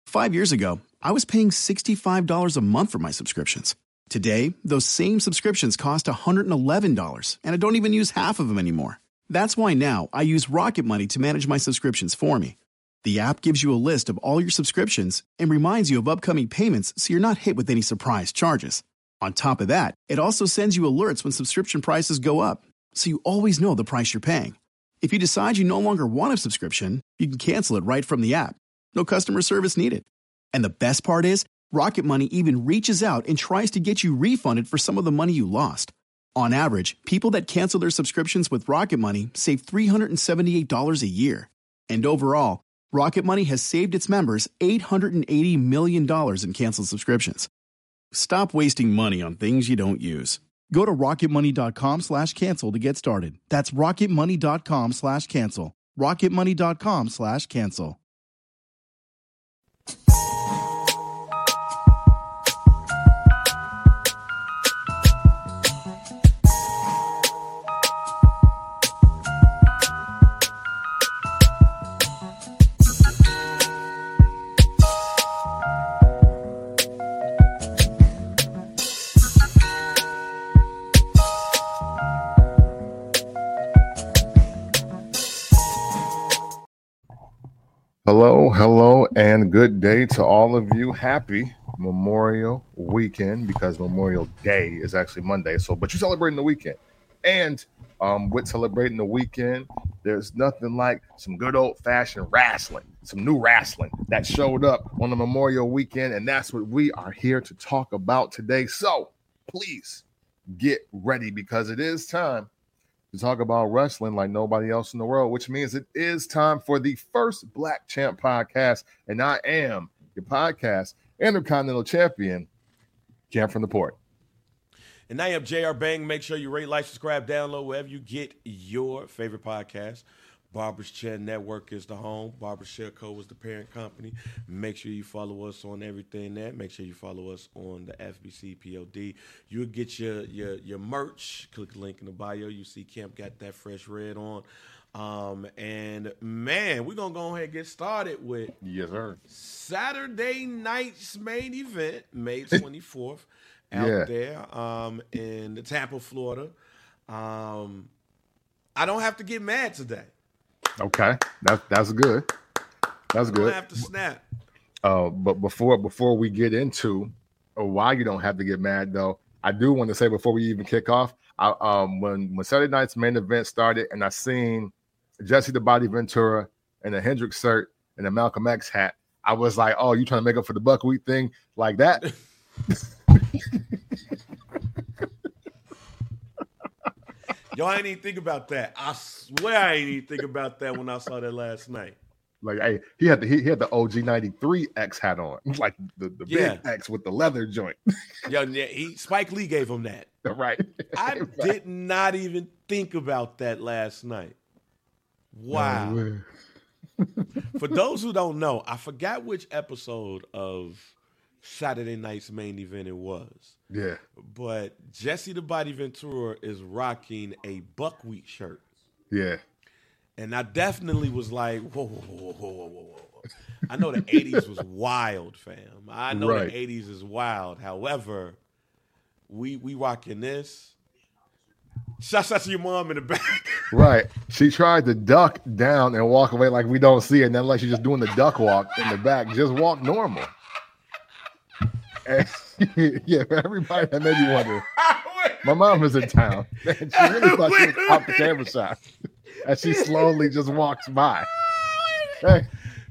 5 years ago, I was paying $65 a month for my subscriptions. Today, those same subscriptions cost $111, and I don't even use half of them anymore. That's why now I use Rocket Money to manage my subscriptions for me. The app gives you a list of all your subscriptions and reminds you of upcoming payments so you're not hit with any surprise charges. On top of that, it also sends you alerts when subscription prices go up, so you always know the price you're paying. If you decide you no longer want a subscription, you can cancel it right from the app. No customer service needed. And the best part is, Rocket Money even reaches out and tries to get you refunded for some of the money you lost. On average, people that cancel their subscriptions with Rocket Money save $378 a year. And overall, Rocket Money has saved its members $880 million in canceled subscriptions. Stop wasting money on things you don't use. Go to rocketmoney.com/cancel to get started. That's rocketmoney.com/cancel. rocketmoney.com/cancel. Hello, and good day to all of you. Happy Memorial Weekend, because Memorial Day is actually Monday. But you're celebrating the weekend. And with celebrating the weekend, there's nothing like some good old-fashioned wrestling, some new wrestling that showed up on the Memorial Weekend, and that's what we are here to talk about today. So please get ready, because it is time to talk about wrestling like nobody else in the world, which means it is time for the first Black Champ podcast. And I am your podcast Intercontinental Champion, Champ from the Port. And I am JR Bang. Make sure you rate, like, subscribe, download wherever you get your favorite podcast. Barbers Chair Network is the home. Barbers Chair Co. is the parent company. Make sure you follow us on everything there. Make sure you follow us on the FBC POD. You'll get your merch. Click the link in the bio. You see Camp got that fresh red on. And, man, we're going to go ahead and get started with Saturday night's main event, May 24th, out there in the Tampa, Florida. I don't have to get mad today. Okay, that's good. That's good. I have to snap. But before we get into why you don't have to get mad, though, I do want to say before we even kick off, when Saturday night's main event started, and I seen Jesse the Body Ventura and a Hendrix shirt and a Malcolm X hat, I was like, "Oh, you trying to make up for the buckwheat thing like that?" Yo, I didn't even think about that. I swear I didn't even think about that when I saw that last night. Like, hey, he had the OG 93 X hat on, like the big X with the leather joint. Yo, Spike Lee gave him that. Right. I did not even think about that last night. Wow. For those who don't know, I forgot which episode of Saturday night's main event it was. Yeah. But Jesse the Body Ventura is rocking a buckwheat shirt. Yeah. And I definitely was like, whoa. I know the 80s was wild, fam. I know the 80s is wild. However, we rocking this. Shouts out to your mom in the back. Right. She tried to duck down and walk away like we don't see it. And then like she's just doing the duck walk in the back. Just walk normal. And, yeah, everybody that made me wonder. My mom is in town. And she really thought she was off the camera shot. And she slowly just walks by. Hey.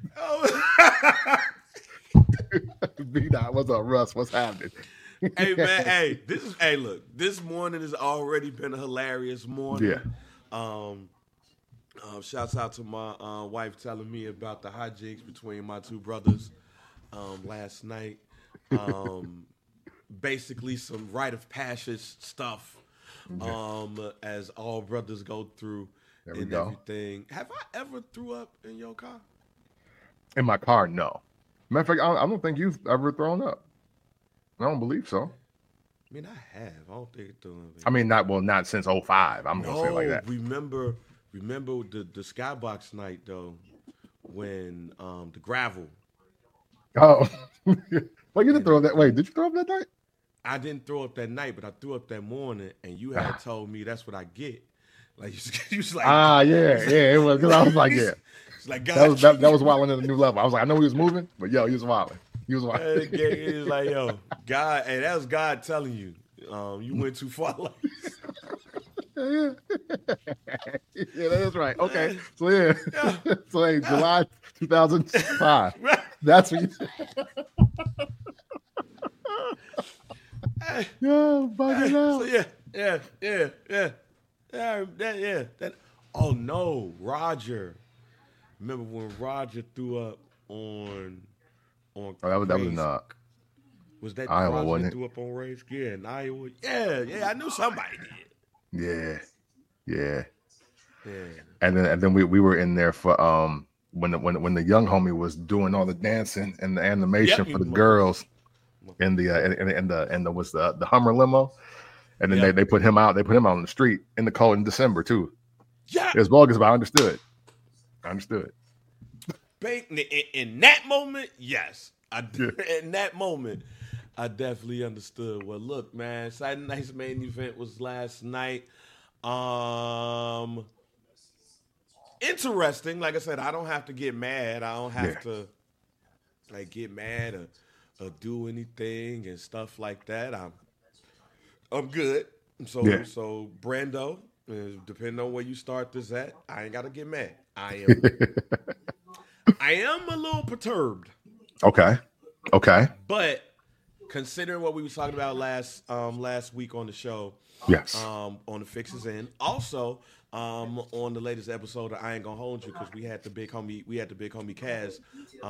B-Dot, what's up, Russ? What's happening? Hey, man, look, this morning has already been a hilarious morning. Yeah. Shouts out to my wife telling me about the hijinks between my two brothers last night. Basically some rite of passage stuff as all brothers go through and everything. Have I ever threw up in your car? In my car, no. Matter of fact, I don't think you've ever thrown up. I don't believe so. I mean, I have. I don't think it's doing. I mean, not since 05. I'm gonna say it like that. Remember the Skybox night though, when the gravel. Oh, well, you didn't throw up that. Wait, did you throw up that night? I didn't throw up that night, but I threw up that morning, and you had told me that's what I get. Like you was like, yeah, it was because I was like, yeah, it's like God, that was wilding at a new level. I was like, I know he was moving, but yo, he was wilding. He was wilding. It was like, yo, God, and that was God telling you, you went too far. Yeah, that's right. Okay, so yeah, so hey, July 2005. That's what you. Yo, bugging out. That. Oh no, Roger. Remember when Roger threw up on? Oh, that was not. Was that Iowa, Roger wasn't that it? threw up on Race? Yeah, in Iowa. Yeah. I knew somebody did. Yeah. And then we were in there for when the young homie was doing all the dancing and the animation for the girls in the was the Hummer limo, and then they put him out. They put him out on the street in the cold in December too. Yeah, it was bogus, but I understood. In that moment, yes, in that moment, I definitely understood. Well, look, man, Saturday night's main event was last night. Interesting. Like I said, I don't have to get mad. I don't have to get mad or do anything and stuff like that. I'm good. So Brando, depending on where you start this at, I ain't gotta get mad. I am a little perturbed. Okay. But considering what we were talking about last week on the show, yes, on the Fixes End, also on the latest episode of I Ain't Gonna Hold You, because we had the big homie Kaz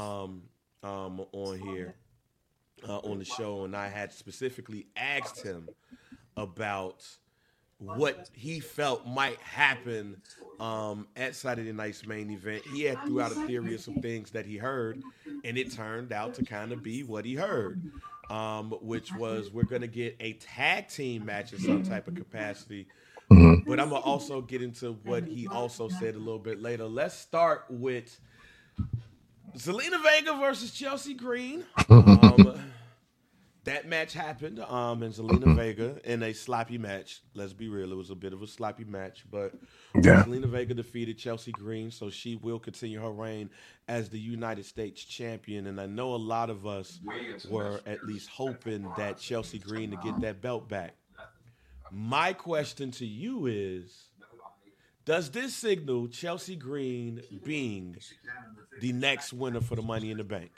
on here on the show, and I had specifically asked him about what he felt might happen at Saturday night's main event. He had threw out a theory of some things that he heard, and it turned out to kind of be what he heard, which was we're going to get a tag team match in some type of capacity. Mm-hmm. But I'm going to also get into what he also said a little bit later. Let's start with Zelina Vega versus Chelsea Green. That match happened, and Zelina Vega in a sloppy match. Let's be real, it was a bit of a sloppy match, but Zelina Vega defeated Chelsea Green, so she will continue her reign as the United States champion. And I know a lot of us were at least hoping that Chelsea Green to get that belt back. My question to you is, does this signal Chelsea Green being the next winner for the Money in the Bank?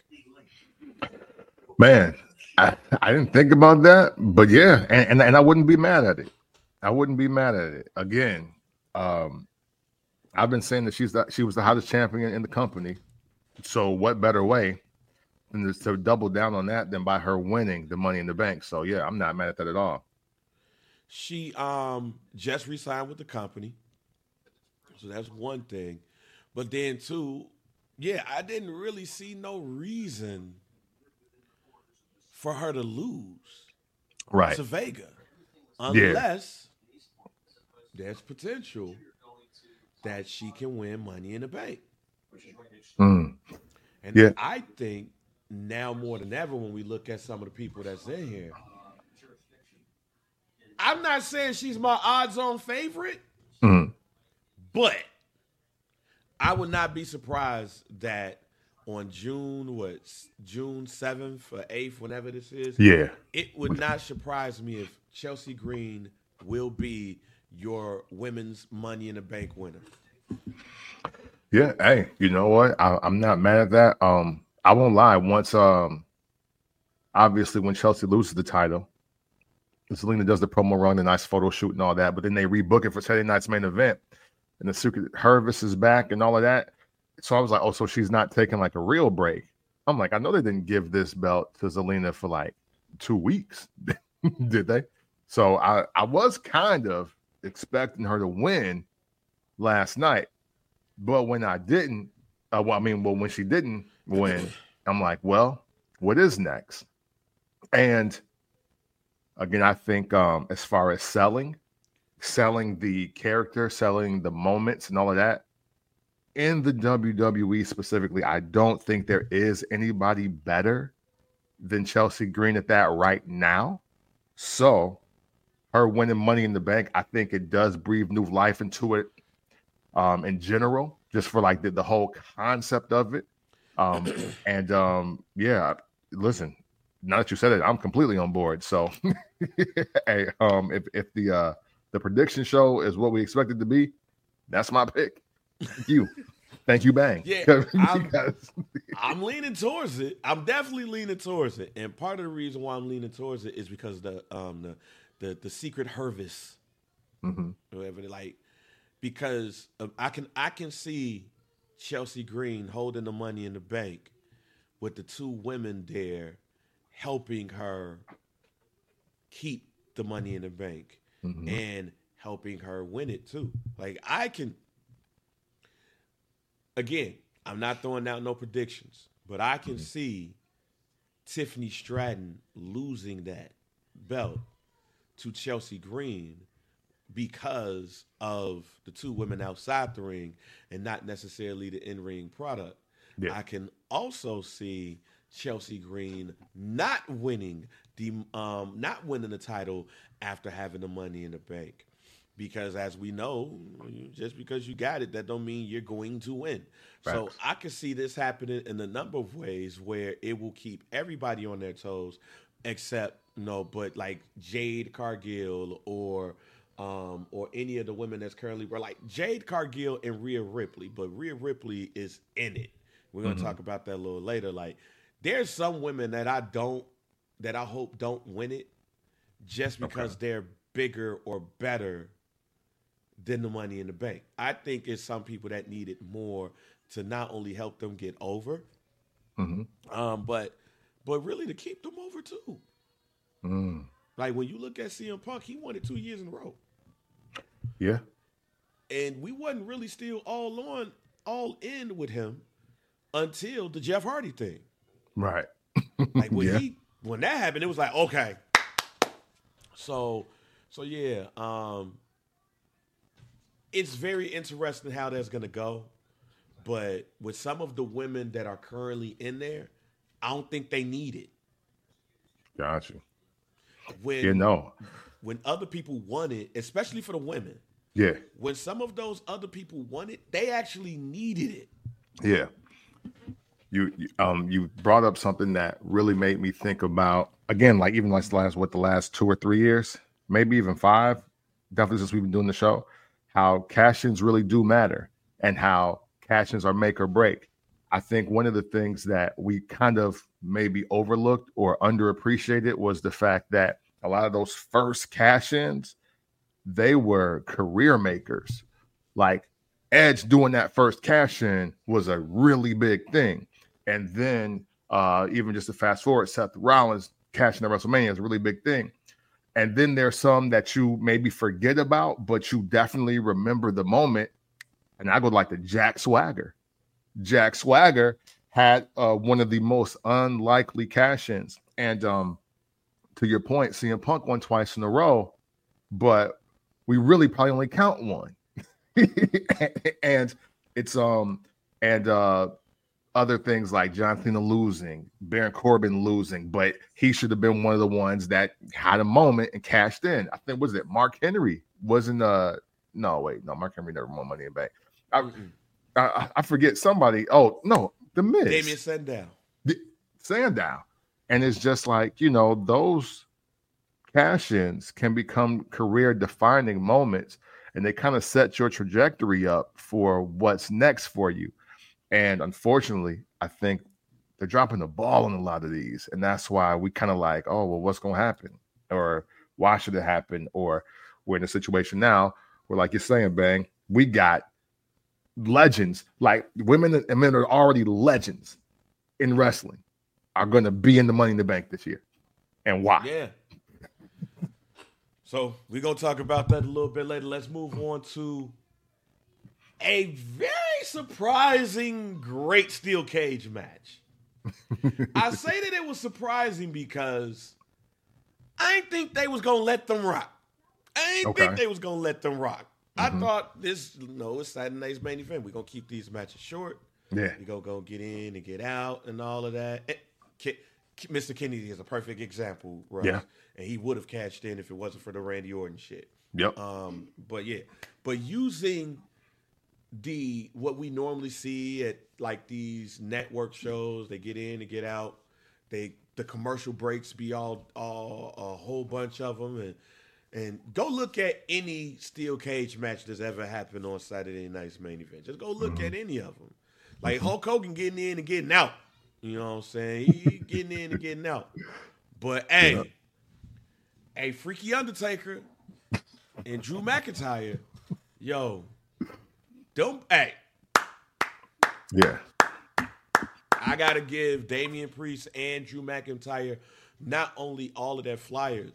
Man, I didn't think about that, but yeah, and I wouldn't be mad at it. Again, I've been saying that she was the hottest champion in the company. So what better way than to double down on that than by her winning the Money in the Bank? So yeah, I'm not mad at that at all. She just re-signed with the company, so that's one thing. But then two, I didn't really see no reason for her to lose to Vega, unless there's potential that she can win Money in the Bank. And I think now more than ever, when we look at some of the people that's in here, I'm not saying she's my odds-on favorite, but I would not be surprised that on June 7th or 8th, whenever this is, it would not surprise me if Chelsea Green will be your women's Money in the Bank winner. Yeah, hey, you know what? I'm not mad at that. I won't lie. Once, obviously, when Chelsea loses the title, Zelina does the promo run, the nice photo shoot and all that, but then they rebook it for Saturday night's main event, and the Secret Hervis is back and all of that. So I was like, oh, so she's not taking like a real break. I'm like, I know they didn't give this belt to Zelina for like 2 weeks, did they? So I was kind of expecting her to win last night, but when I didn't, when she didn't win, I'm like, well, what is next? And again, I think as far as selling the character, selling the moments and all of that, in the WWE specifically, I don't think there is anybody better than Chelsea Green at that right now. So her winning Money in the Bank, I think it does breathe new life into it in general, just for like the whole concept of it. Yeah, listen, now that you said it, I'm completely on board. So hey, if the prediction show is what we expect it to be, that's my pick. Thank you, Bang. Yeah, I'm leaning towards it. I'm definitely leaning towards it, and part of the reason why I'm leaning towards it is because the secret Hervis, whatever, like, because I can see Chelsea Green holding the Money in the Bank with the two women there helping her keep the Money in the Bank and helping her win it too. Like, I can. Again, I'm not throwing out no predictions, but I can see Tiffany Stratton losing that belt to Chelsea Green because of the two women outside the ring and not necessarily the in-ring product. Yeah. I can also see Chelsea Green not winning the title after having the Money in the Bank. Because as we know, just because you got it, that don't mean you're going to win. Right. So I can see this happening in a number of ways where it will keep everybody on their toes, except, but like Jade Cargill or any of the women that's currently, like Jade Cargill and Rhea Ripley, but Rhea Ripley is in it. We're going to talk about that a little later. Like, there's some women that I hope don't win it just because they're bigger or better than the Money in the Bank. I think it's some people that need it more to not only help them get over, but really to keep them over too. Like, when you look at CM Punk, he won it 2 years in a row. Yeah. And we wasn't really still all in with him until the Jeff Hardy thing. Right. Like, when that happened, it was like, okay. So yeah, it's very interesting how that's going to go. But with some of the women that are currently in there, I don't think they need it. Got you. When other people want it, especially for the women. Yeah. When some of those other people want it, they actually needed it. Yeah. You brought up something that really made me think about, again, like even like the last 2 or 3 years, maybe even 5, definitely since we've been doing the show, how cash-ins really do matter and how cash-ins are make or break. I think one of the things that we kind of maybe overlooked or underappreciated was the fact that a lot of those first cash-ins, they were career makers. Like Edge doing that first cash-in was a really big thing. And then even just to fast forward, Seth Rollins cashing at WrestleMania is a really big thing. And then there's some that you maybe forget about, but you definitely remember the moment. And I go like the Jack Swagger. Jack Swagger had one of the most unlikely cash-ins. And to your point, CM Punk won twice in a row, but we really probably only count one. And it's other things like John Cena losing, Baron Corbin losing, but he should have been one of the ones that had a moment and cashed in. I think, was it Mark Henry? Mark Henry never won Money in the Bank. I forget somebody. Oh, no, The Miz. Damien Sandow. And it's just like, those cash-ins can become career-defining moments, and they kind of set your trajectory up for what's next for you. And unfortunately, I think they're dropping the ball on a lot of these. And that's why we kind of like, oh, well, what's going to happen? Or why should it happen? Or we're in a situation now where, like you're saying, Bang, we got legends, like women and men are already legends in wrestling, are going to be in the Money in the Bank this year. And why? Yeah. So we're going to talk about that a little bit later. Let's move on to a very surprising great steel cage match. I say that it was surprising because I didn't think they was going to let them rock. I didn't think they was going to let them rock. I thought this, it's Saturday night's main event. We're going to keep these matches short. Yeah. We're going to go get in and get out and all of that. Mr. Kennedy is a perfect example, Russ. Yeah. And he would have cashed in if it wasn't for the Randy Orton shit. Yep. But using what we normally see at like these network shows, they get in and get out. The commercial breaks be all a whole bunch of them, and go look at any steel cage match that's ever happened on Saturday night's main event. Just go look at any of them. Like Hulk Hogan getting in and getting out. You know what I'm saying? He getting in and getting out. But hey, Freaky Undertaker and Drew McIntyre, yo, hey. Yeah. I got to give Damian Priest and Drew McIntyre not only all of their flowers,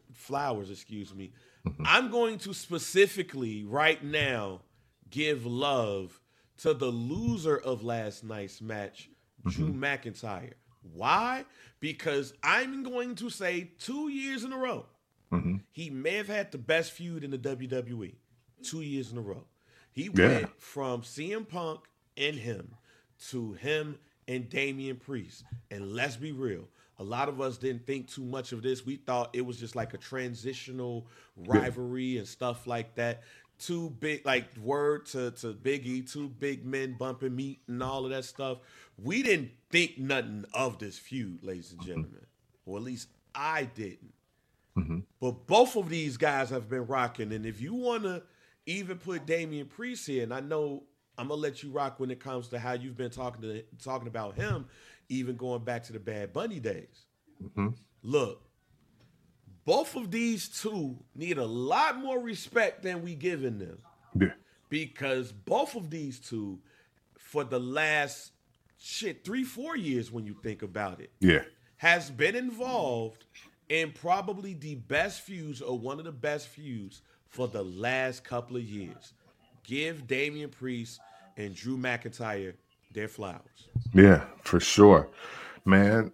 I'm going to specifically right now give love to the loser of last night's match, Drew McIntyre. Why? Because I'm going to say 2 years in a row, he may have had the best feud in the WWE 2 years in a row. He went from CM Punk and him to him and Damian Priest. And let's be real, a lot of us didn't think too much of this. We thought it was just like a transitional rivalry and stuff like that. Two big, like word to Big E, two big men bumping meat and all of that stuff. We didn't think nothing of this feud, ladies and gentlemen. Or at least I didn't. But both of these guys have been rocking. And if you want to even put Damian Priest here, and I know I'm going to let you rock when it comes to how you've been talking about him, even going back to the Bad Bunny days. Look, both of these two need a lot more respect than we giving them. Yeah. Because both of these two, for the last 3-4 years when you think about it, has been involved in probably the best feuds or one of the best feuds for the last couple of years. Give Damian Priest and Drew McIntyre their flowers. Yeah, for sure, man.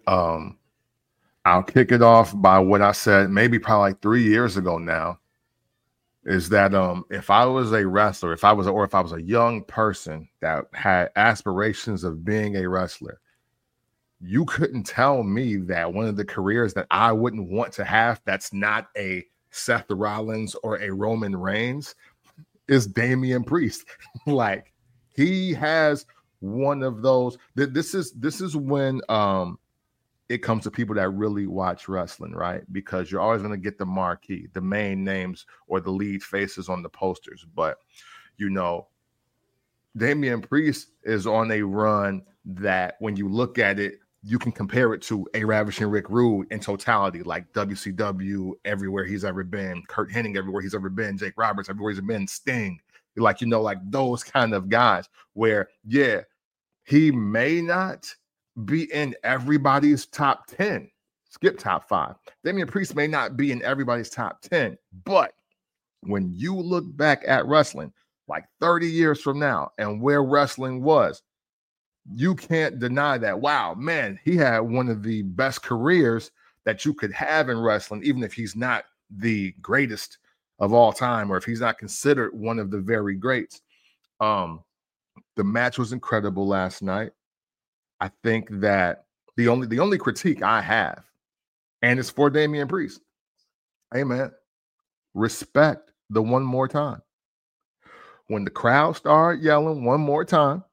I'll kick it off by what I said maybe probably like 3 years ago now, is that if I was a wrestler, if I was a young person that had aspirations of being a wrestler, you couldn't tell me that one of the careers that I wouldn't want to have that's not a Seth Rollins or a Roman Reigns is Damian Priest. Like, he has one of those. This is when it comes to people that really watch wrestling, right? Because you're always going to get the marquee, the main names, or the lead faces on the posters. But, Damian Priest is on a run that when you look at it, you can compare it to a Ravishing Rick Rude in totality, like WCW everywhere he's ever been, Kurt Hennig everywhere he's ever been, Jake Roberts everywhere he's been, Sting, like those kind of guys where, he may not be in everybody's top 10, skip top 5. Damian Priest may not be in everybody's top 10, but when you look back at wrestling like 30 years from now and where wrestling was, you can't deny that, wow, man, he had one of the best careers that you could have in wrestling, even if he's not the greatest of all time or if he's not considered one of the very greats. The match was incredible last night. I think that the only critique I have, and it's for Damian Priest, hey, man, respect the one more time. When the crowd start yelling one more time,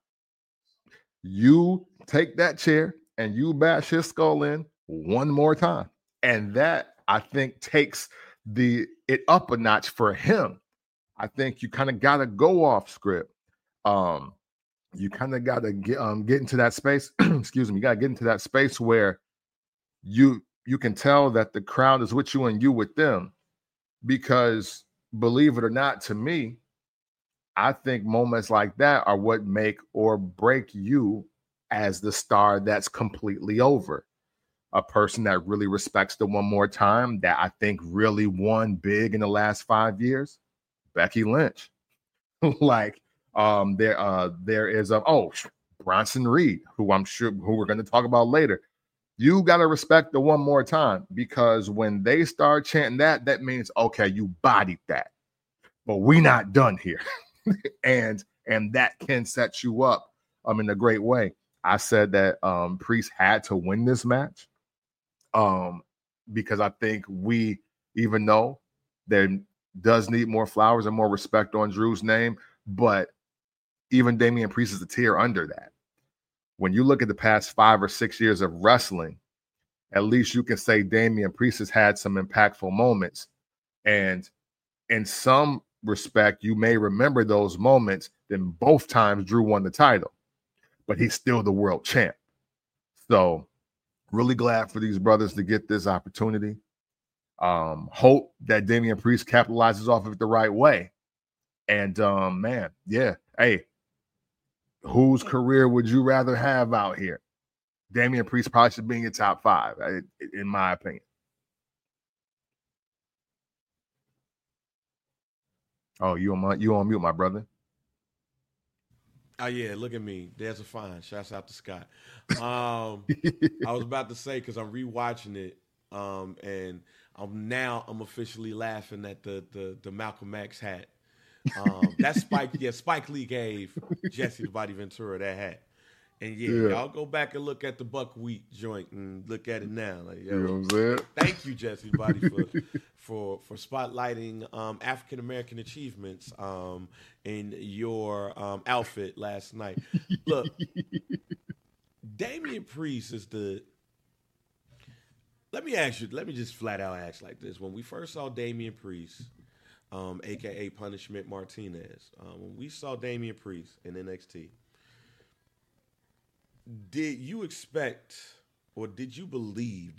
you take that chair and you bash his skull in one more time. And that, I think, takes it up a notch for him. I think you kind of got to go off script. You kind of got to get into that space. Excuse me. You got to get into that space where you can tell that the crowd is with you and you with them. Because believe it or not, to me, I think moments like that are what make or break you as the star that's completely over. A person that really respects the one more time, that I think really won big in the last 5 years, Becky Lynch. Like, there is Bronson Reed, who we're going to talk about later. You got to respect the one more time, because when they start chanting that means, okay, you bodied that. But we not done here. and that can set you up in a great way. I said that Priest had to win this match because I think even though there does need more flowers and more respect on Drew's name, but even Damian Priest is a tier under that. When you look at the past 5 or 6 years of wrestling, at least you can say Damian Priest has had some impactful moments. And in some respect, you may remember those moments. Then both times Drew won the title, but he's still the world champ. So really glad for these brothers to get this opportunity. Hope that Damian Priest capitalizes off of it the right way. And man, yeah. Hey, whose career would you rather have out here? Damian Priest probably should be in your top 5, in my opinion. Oh, you on mute, my brother. Oh yeah, look at me. There's a fine. Shouts out to Scott. I was about to say because I'm rewatching it, and I'm officially laughing at the Malcolm X hat. That's Spike. Yeah, Spike Lee gave Jesse the Body Ventura that hat. And y'all go back and look at the buckwheat joint and look at it now. Like, you know what I'm saying? Thank you, Jesse Body, for spotlighting African American achievements in your outfit last night. Look, Damian Priest is the. Let me just flat out ask like this: when we first saw Damian Priest, aka Punishment Martinez, when we saw Damian Priest in NXT. Did you expect, or did you believe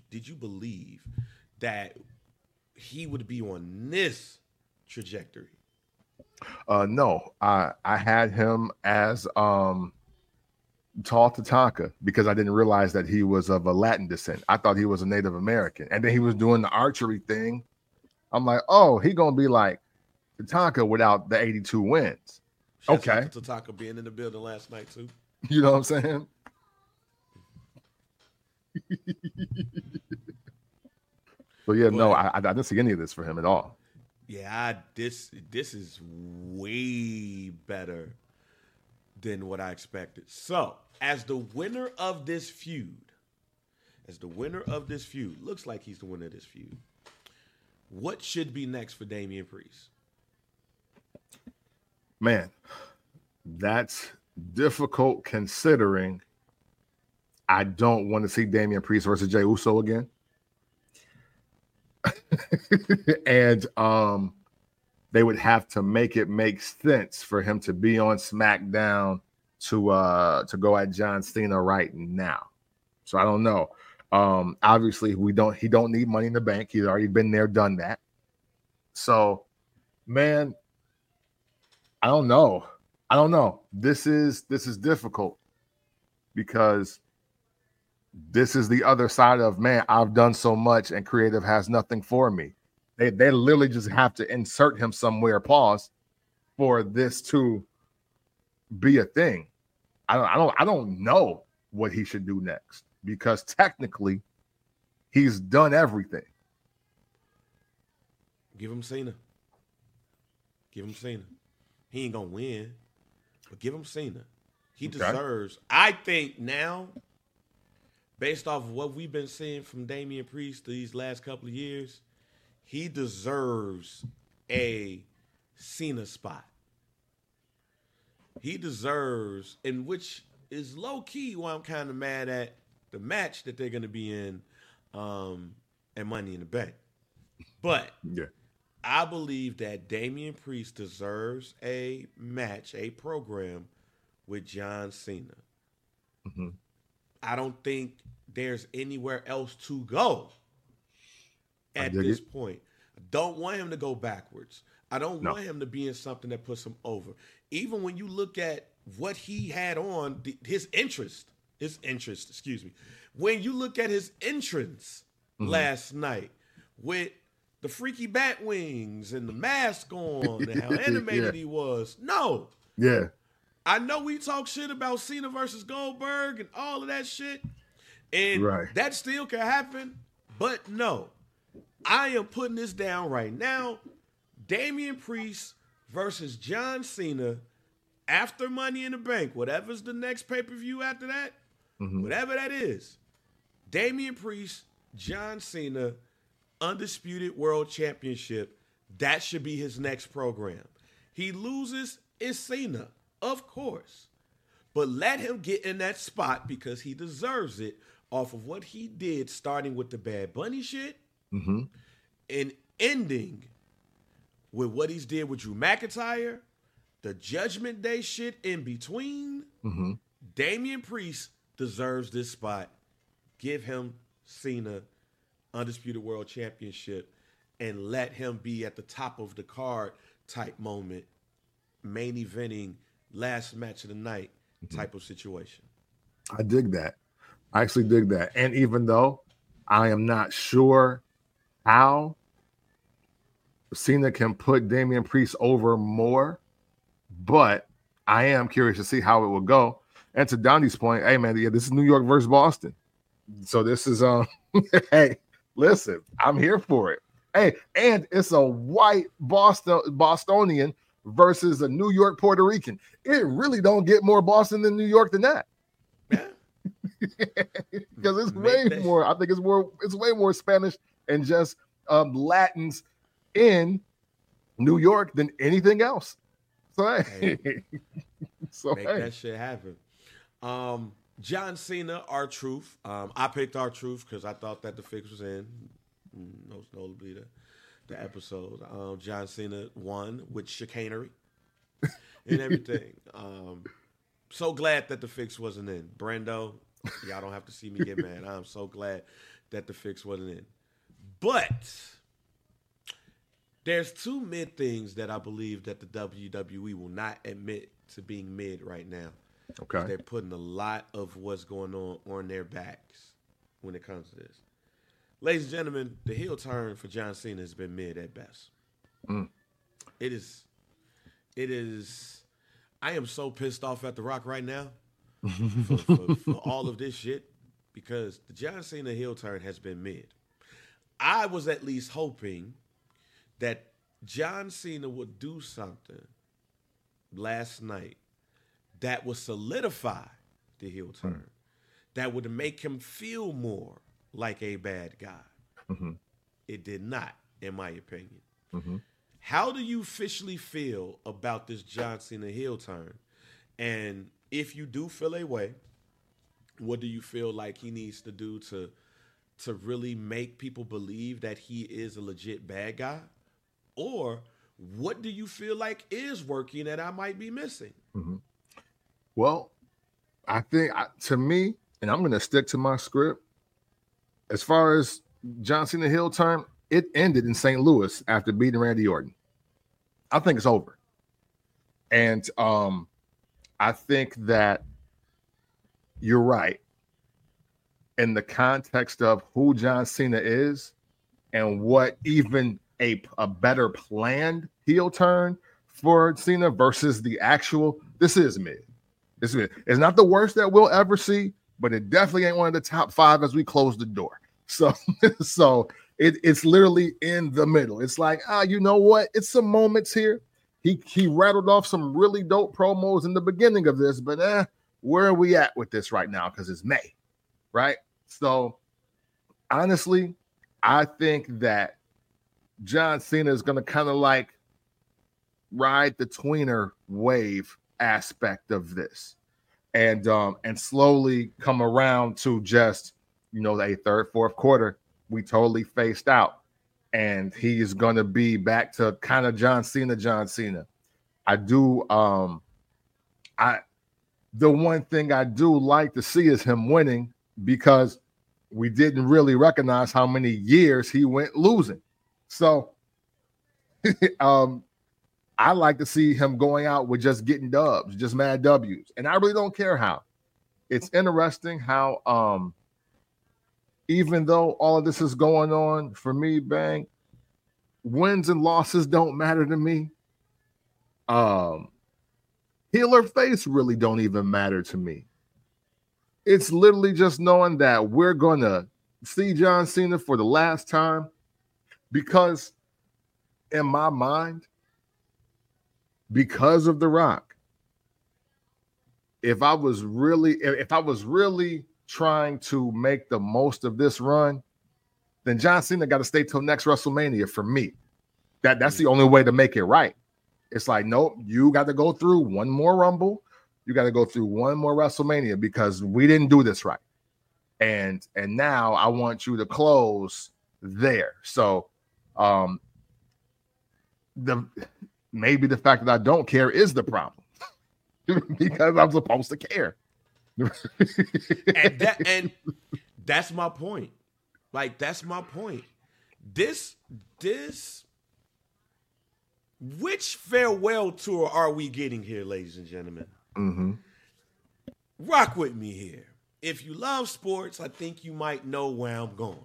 that he would be on this trajectory? No, I had him as Tall Tatanka because I didn't realize that he was of a Latin descent. I thought he was a Native American, and then he was doing the archery thing. I'm like, oh, he gonna be like Tatanka without the 82 wins. Shouts out to Tatanka being in the building last night too. You know what I'm saying? So yeah, no, I didn't see any of this for him at all. Yeah, this is way better than what I expected. So, as the winner of this feud, looks like he's the winner of this feud. What should be next for Damian Priest? Man, that's difficult considering I don't want to see Damian Priest versus Jey Uso again. And they would have to make it make sense for him to be on SmackDown to go at John Cena right now. So I don't know. Obviously he don't need Money in the Bank. He's already been there, done that. So, man, I don't know. This is difficult because this is the other side of, man, I've done so much and creative has nothing for me. They literally just have to insert him somewhere, pause, for this to be a thing. I don't know what he should do next because technically he's done everything. Give him Cena. He ain't gonna win, but give him Cena. He deserves. I think now, based off of what we've been seeing from Damian Priest these last couple of years, he deserves a Cena spot. He deserves, and which is low key why I'm kind of mad at the match that they're going to be in and Money in the Bank. But yeah, I believe that Damian Priest deserves a match, a program with John Cena. Mm-hmm. I don't think there's anywhere else to go at this point. I don't want him to go backwards. I don't want him to be in something that puts him over. Even when you look at what he had on, his interest, when you look at his entrance last night with the freaky bat wings and the mask on and how animated he was. No. Yeah. I know we talk shit about Cena versus Goldberg and all of that shit. And that still can happen. But no. I am putting this down right now. Damian Priest versus John Cena after Money in the Bank, whatever's the next pay-per-view after that, whatever that is, Damian Priest, John Cena, Undisputed World Championship, that should be his next program. He loses, it's Cena, of course. But let him get in that spot because he deserves it off of what he did, starting with the Bad Bunny shit and ending with what he's did with Drew McIntyre, the Judgment Day shit in between. Damian Priest deserves this spot. Give him Cena, Undisputed World Championship, and let him be at the top of the card type moment, main eventing, last match of the night type of situation. I dig that. I actually dig that. And even though I am not sure how Cena can put Damian Priest over more, but I am curious to see how it will go. And to Donnie's point, hey man, yeah, this is New York versus Boston. So this is hey, listen, I'm here for it. Hey, and it's a white Bostonian versus a New York Puerto Rican. It really don't get more Boston than New York than that. Yeah. Because it's way more, I think it's way more Spanish and just Latins in New York than anything else. So hey. Make that shit happen. John Cena, R-Truth. I picked R-Truth because I thought that the fix was in. Notably the episode. John Cena won with chicanery and everything. So glad that the fix wasn't in. Brendo, y'all don't have to see me get mad. I'm so glad that the fix wasn't in. But there's two mid things that I believe that the WWE will not admit to being mid right now. Okay. They're putting a lot of what's going on their backs when it comes to this. Ladies and gentlemen, the heel turn for John Cena has been mid at best. It is. I am so pissed off at The Rock right now for all of this shit because the John Cena heel turn has been mid. I was at least hoping that John Cena would do something last night that would solidify the heel turn, that would make him feel more like a bad guy. It did not, in my opinion. How do you officially feel about this John Cena heel turn? And if you do feel a way, what do you feel like he needs to do to really make people believe that he is a legit bad guy? Or what do you feel like is working that I might be missing? Well, I think to me, and I'm going to stick to my script, as far as John Cena heel turn, it ended in St. Louis after beating Randy Orton. I think it's over. And I think that you're right. In the context of who John Cena is and what even a better planned heel turn for Cena versus the actual, this is mid. It's not the worst that we'll ever see, but it definitely ain't one of the top 5 as we close the door. So it's literally in the middle. It's like, you know what? It's some moments here. He rattled off some really dope promos in the beginning of this, but where are we at with this right now? Because it's May, right? So honestly, I think that John Cena is going to kind of like ride the tweener wave aspect of this and slowly come around to just, a third, fourth quarter, we totally faced out. And he is going to be back to kind of John Cena. I do. The one thing I do like to see is him winning because we didn't really recognize how many years he went losing. So I like to see him going out with just getting dubs, just mad W's. And I really don't care how. It's interesting how even though all of this is going on for me, Bang, wins and losses don't matter to me. Heel or face really don't even matter to me. It's literally just knowing that we're going to see John Cena for the last time because in my mind, because of The Rock, if I was really trying to make the most of this run, then John Cena got to stay till next WrestleMania for me. That's the only way to make it right. It's like, nope, you got to go through one more Rumble. You got to go through one more WrestleMania because we didn't do this right. And now I want you to close there. So maybe the fact that I don't care is the problem because I'm supposed to care. and that's my point. Like, that's my point. This which farewell tour are we getting here, ladies and gentlemen? Mm-hmm. Rock with me here. If you love sports, I think you might know where I'm going.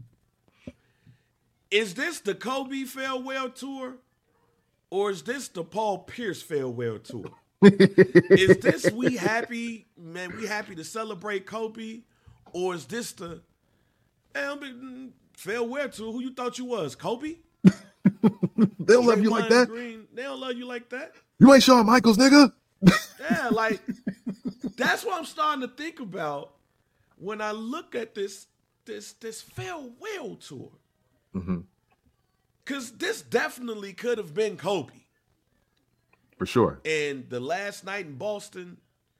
Is this the Kobe farewell tour? Or is this the Paul Pierce farewell tour? Is this we happy to celebrate Kobe? Or is this the farewell tour? Who you thought you was, Kobe? They don't love you like that. Green, they don't love you like that. You ain't Shawn Michaels, nigga. Yeah, like that's what I'm starting to think about when I look at this farewell tour. Mm-hmm. Because this definitely could have been Kobe. For sure. And the last night in Boston,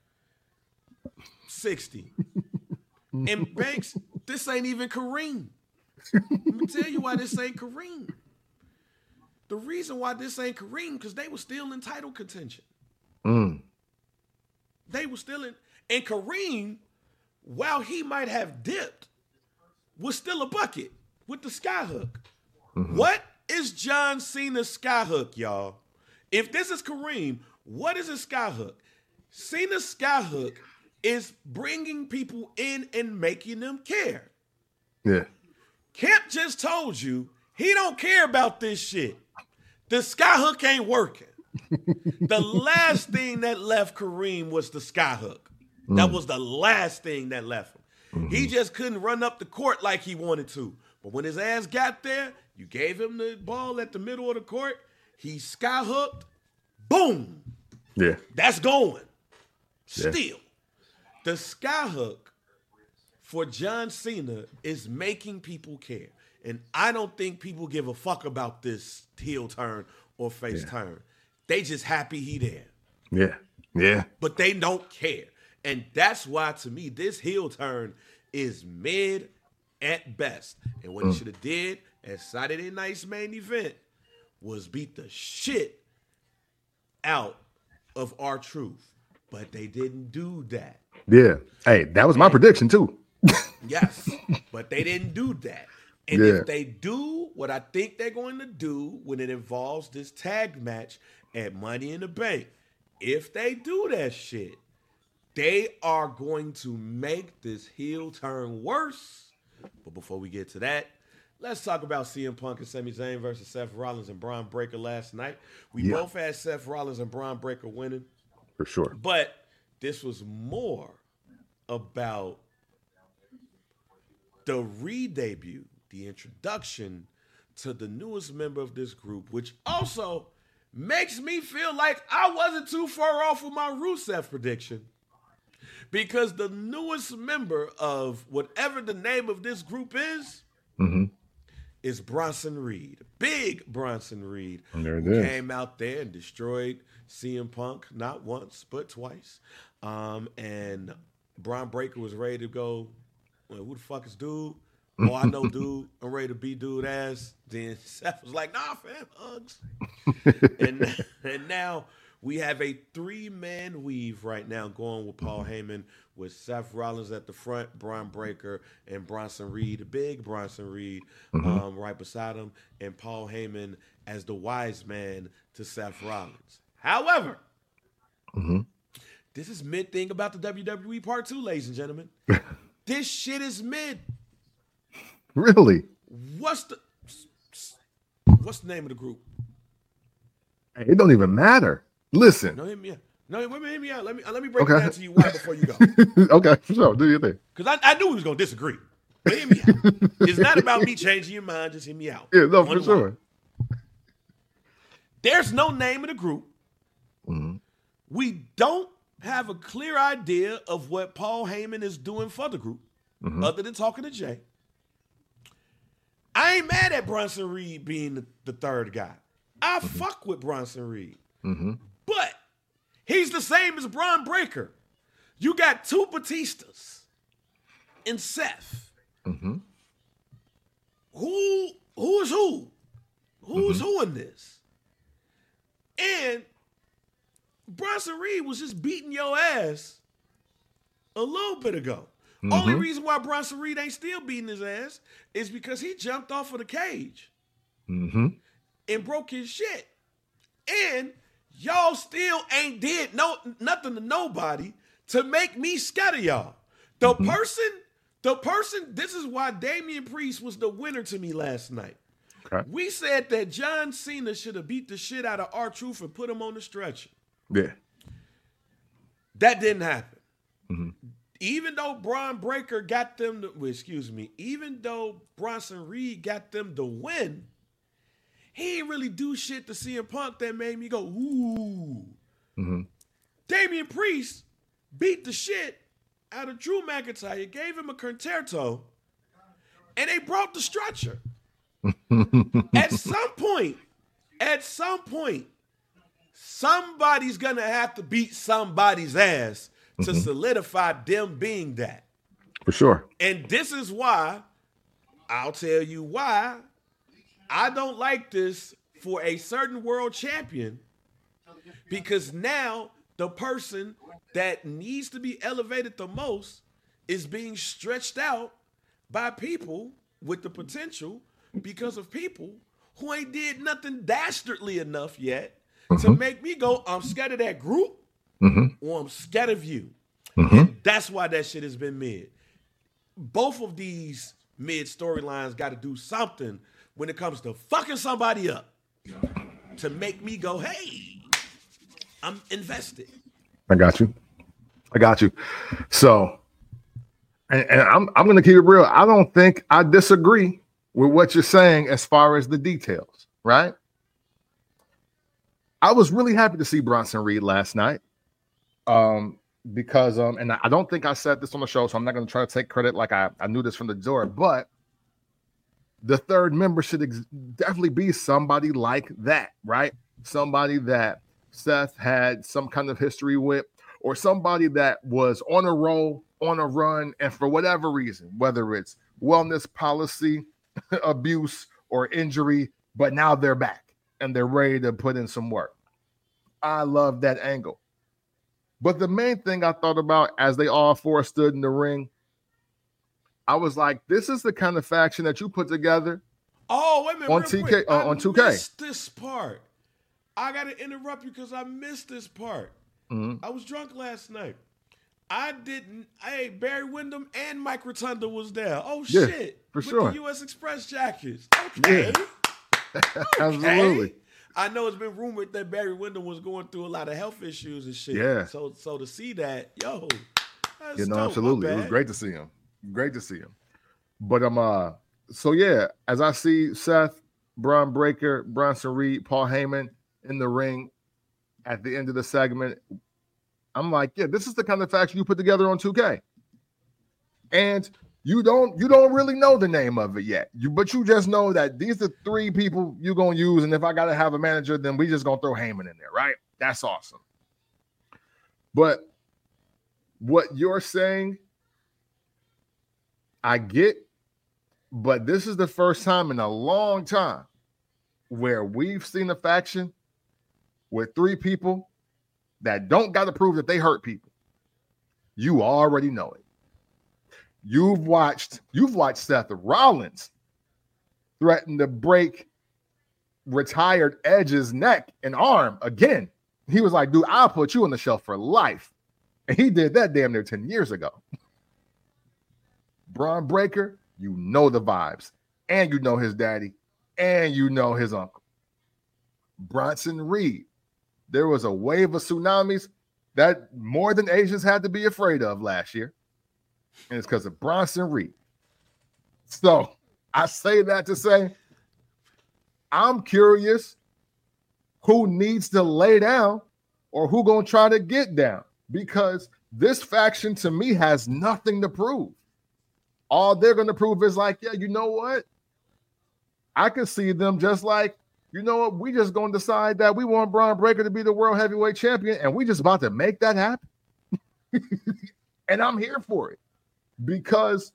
60. And Banks, this ain't even Kareem. Let me tell you why this ain't Kareem. The reason why this ain't Kareem, because they were still in title contention. They were still in. And Kareem, while he might have dipped, was still a bucket with the skyhook. Mm-hmm. What is John Cena's skyhook, y'all? If this is Kareem, what is his skyhook? Cena's skyhook is bringing people in and making them care. Yeah. Kemp just told you he don't care about this shit. The skyhook ain't working. The last thing that left Kareem was the skyhook. That was the last thing that left him. Mm-hmm. He just couldn't run up the court like he wanted to. But when his ass got there, you gave him the ball at the middle of the court, he skyhooked, boom. Yeah. That's going. Yeah. Still, the skyhook for John Cena is making people care. And I don't think people give a fuck about this heel turn or face turn. They just happy he there. Yeah. Yeah. But they don't care. And that's why, to me, this heel turn is mid at best. And what he should have did at Saturday night's main event was beat the shit out of R-Truth. But they didn't do that. Yeah. Hey, that was my prediction, too. Yes, but they didn't do that. And if they do what I think they're going to do when it involves this tag match at Money in the Bank, if they do that shit, they are going to make this heel turn worse. But before we get to that, let's talk about CM Punk and Sami Zayn versus Seth Rollins and Braun Breaker last night. We both had Seth Rollins and Braun Breaker winning. For sure. But this was more about the re-debut, the introduction to the newest member of this group, which also makes me feel like I wasn't too far off with my Rusev prediction. Because the newest member of whatever the name of this group is Bronson Reed. Big Bronson Reed. There it who is. Came out there and destroyed CM Punk not once, but twice. And Braun Breaker was ready to go, well, who the fuck is dude? Oh, I know dude. I'm ready to be dude ass. Then Seth was like, nah, fam, hugs. and now we have a 3-man weave right now going with Paul Heyman, with Seth Rollins at the front, Braun Breaker, and Bronson Reed, big Bronson Reed, right beside him, and Paul Heyman as the wise man to Seth Rollins. However, this is mid thing about the WWE Part 2, ladies and gentlemen. This shit is mid. Really? What's the name of the group? Hey, it don't even matter. Listen. No, hit me out. No, hit me out. Let me break it down to you why before you go. Okay, for sure. Do your thing. Because I knew he was going to disagree. But hear me out. It's not about me changing your mind. Just hear me out. Yeah, no, for sure. There's no name of the group We don't have a clear idea of what Paul Heyman is doing for the group, other than talking to Jay. I ain't mad at Bronson Reed being the third guy. I fuck with Bronson Reed. But he's the same as Bron Breakker. You got two Batistas and Seth. Who is who? Who's who in this? And Bronson Reed was just beating your ass a little bit ago. Only reason why Bronson Reed ain't still beating his ass is because he jumped off of the cage and broke his shit. And y'all still ain't did nothing to nobody to make me scatter y'all. The person, this is why Damian Priest was the winner to me last night. Okay. We said that John Cena should have beat the shit out of R-Truth and put him on the stretcher. Yeah. That didn't happen. Even though Bron Breakker got them even though Bronson Reed got them to win, he ain't really do shit to CM Punk that made me go, ooh. Damian Priest beat the shit out of Drew McIntyre, gave him a concerto, and they brought the stretcher. At some point, somebody's gonna have to beat somebody's ass to solidify them being that. For sure. And this is why, I'll tell you why, I don't like this for a certain world champion, because now the person that needs to be elevated the most is being stretched out by people with the potential, because of people who ain't did nothing dastardly enough yet to make me go, I'm scared of that group or I'm scared of you. And that's why that shit has been mid. Both of these mid storylines got to do something when it comes to fucking somebody up to make me go, hey, I'm invested. I got you. So, and I'm going to keep it real. I don't think I disagree with what you're saying as far as the details, right? I was really happy to see Bronson Reed last night because, and I don't think I said this on the show, so I'm not going to try to take credit like I knew this from the door, but the third member should definitely be somebody like that, right? Somebody that Seth had some kind of history with, or somebody that was on a roll, on a run, and for whatever reason, whether it's wellness policy, abuse, or injury, but now they're back and they're ready to put in some work. I love that angle. But the main thing I thought about as they all four stood in the ring, I was like, this is the kind of faction that you put together. Oh, wait a minute. On TK, on 2K. I missed this part. I got to interrupt you because I missed this part. I was drunk last night. Barry Windham and Mike Rotunda was there. Oh, yeah, shit. For sure. The U.S. Express jackets. Okay. Yeah. Absolutely. I know it's been rumored that Barry Windham was going through a lot of health issues and shit. Yeah. So to see that, that's dope. Absolutely. It was great to see him. But so yeah, as I see Seth, Bron Breakker, Bronson Reed, Paul Heyman in the ring at the end of the segment, I'm like, yeah, this is the kind of faction you put together on 2K. And you don't really know the name of it yet. But you just know that these are three people you're gonna use, and if I gotta have a manager, then we just gonna throw Heyman in there, right? That's awesome. But what you're saying, I get, but this is the first time in a long time where we've seen a faction with three people that don't got to prove that they hurt people. You already know it. You've watched Seth Rollins threaten to break retired Edge's neck and arm again. He was like, dude, I'll put you on the shelf for life. And he did that damn near 10 years ago. Bron Breakker, you know the vibes. And you know his daddy. And you know his uncle. Bronson Reed. There was a wave of tsunamis that more than Asians had to be afraid of last year. And it's because of Bronson Reed. So I say that to say, I'm curious who needs to lay down or who gonna try to get down? Because this faction to me has nothing to prove. All they're gonna prove is like, yeah, you know what? I can see them just like, you know what? We just gonna decide that we want Bron Breakker to be the world heavyweight champion, and we just about to make that happen. And I'm here for it because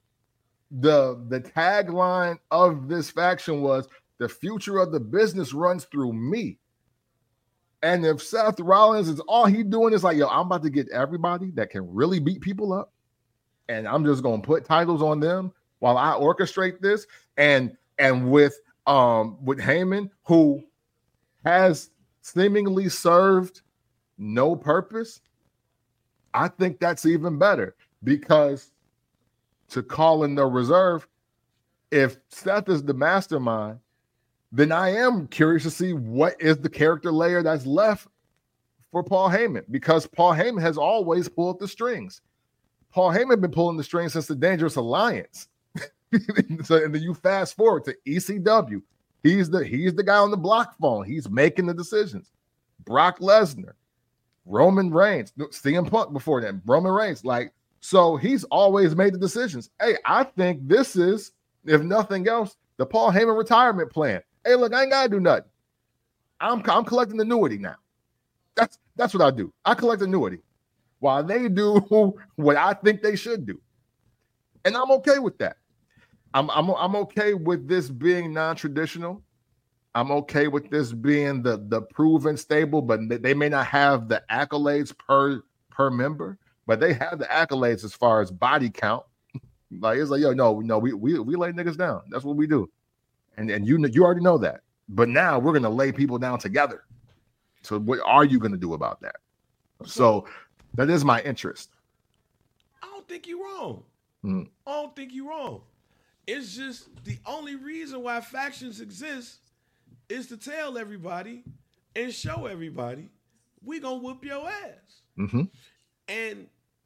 the tagline of this faction was the future of the business runs through me. And if Seth Rollins is all he doing is like, yo, I'm about to get everybody that can really beat people up, and I'm just gonna put titles on them while I orchestrate this. And with Heyman, who has seemingly served no purpose, I think that's even better, because to call in the reserve, if Seth is the mastermind, then I am curious to see what is the character layer that's left for Paul Heyman, because Paul Heyman has always pulled the strings. Paul Heyman been pulling the strings since the Dangerous Alliance. So, and then you fast forward to ECW. He's the guy on the block phone. He's making the decisions. Brock Lesnar, Roman Reigns, CM Punk before that, Roman Reigns. Like, so he's always made the decisions. Hey, I think this is, if nothing else, the Paul Heyman retirement plan. Hey, look, I ain't gotta do nothing. I'm collecting annuity now. That's what I do. I collect annuity while they do what I think they should do, and I'm okay with that. I'm okay with this being non-traditional. I'm okay with this being the proven stable, but they may not have the accolades per member, but they have the accolades as far as body count. Like, it's like, yo, no, we lay niggas down. That's what we do, and you already know that. But now we're gonna lay people down together. So what are you gonna do about that? So that is my interest. I don't think you're wrong. I don't think you're wrong. It's just the only reason why factions exist is to tell everybody and show everybody we gonna whoop your ass. Mm-hmm. And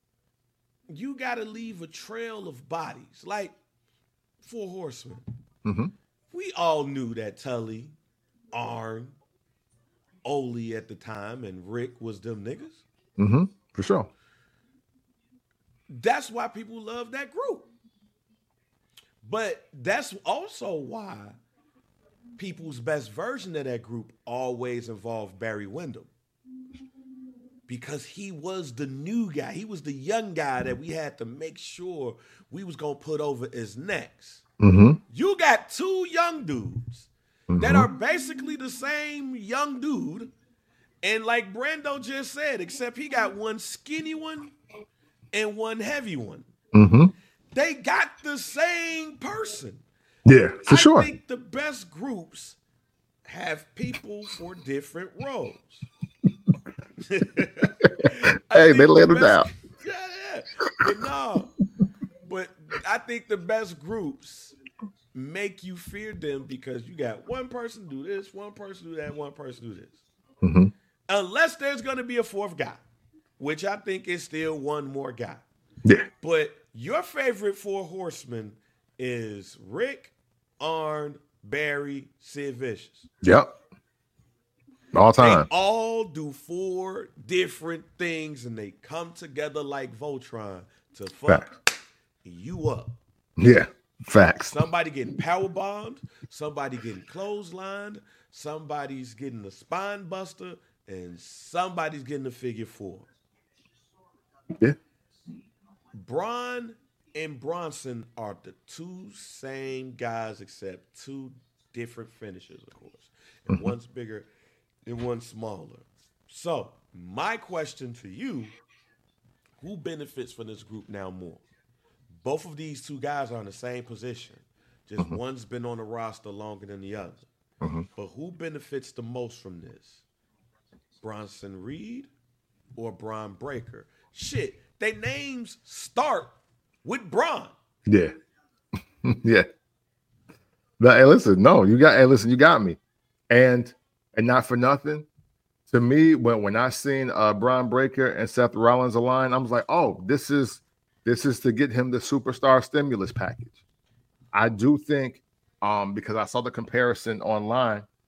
you gotta leave a trail of bodies. Like 4 Horsemen. Mm-hmm. We all knew that Tully, Arn, Ole at the time, and Rick was them niggas. Mm-hmm. For sure. That's why people love that group. But that's also why people's best version of that group always involved Barry Windham. Because he was the new guy. He was the young guy that we had to make sure we was going to put over as next. Mm-hmm. You got 2 young dudes that are basically the same young dude. And like Brando just said, except he got one skinny one and one heavy one. Mm-hmm. They got the same person. Yeah, for sure. I think the best groups have people for different roles. Hey, they let them down. Yeah. But I think the best groups make you fear them because you got one person do this, one person do that, one person do this. Mm-hmm. Unless there's going to be a 4th guy, which I think is still one more guy. Yeah. But your favorite 4 Horsemen is Rick, Arn, Barry, Sid Vicious. Yep. All time. They all do 4 different things, and they come together like Voltron to fuck you up. Yeah. Facts. Somebody getting power bombed, somebody getting clotheslined, somebody's getting a spine buster, and somebody's getting a figure 4. Yeah. Braun and Bronson are the 2 same guys, except 2 different finishers, of course. And one's bigger and one's smaller. So, my question to you, who benefits from this group now more? Both of these 2 guys are in the same position. Just one's been on the roster longer than the other. But who benefits the most from this? Bronson Reed or Bron Breakker? Shit, their names start with Braun. Yeah. Yeah. But you got me. And not for nothing. To me, when I seen Bron Breakker and Seth Rollins align, I was like, oh, this is to get him the superstar stimulus package. I do think, because I saw the comparison online,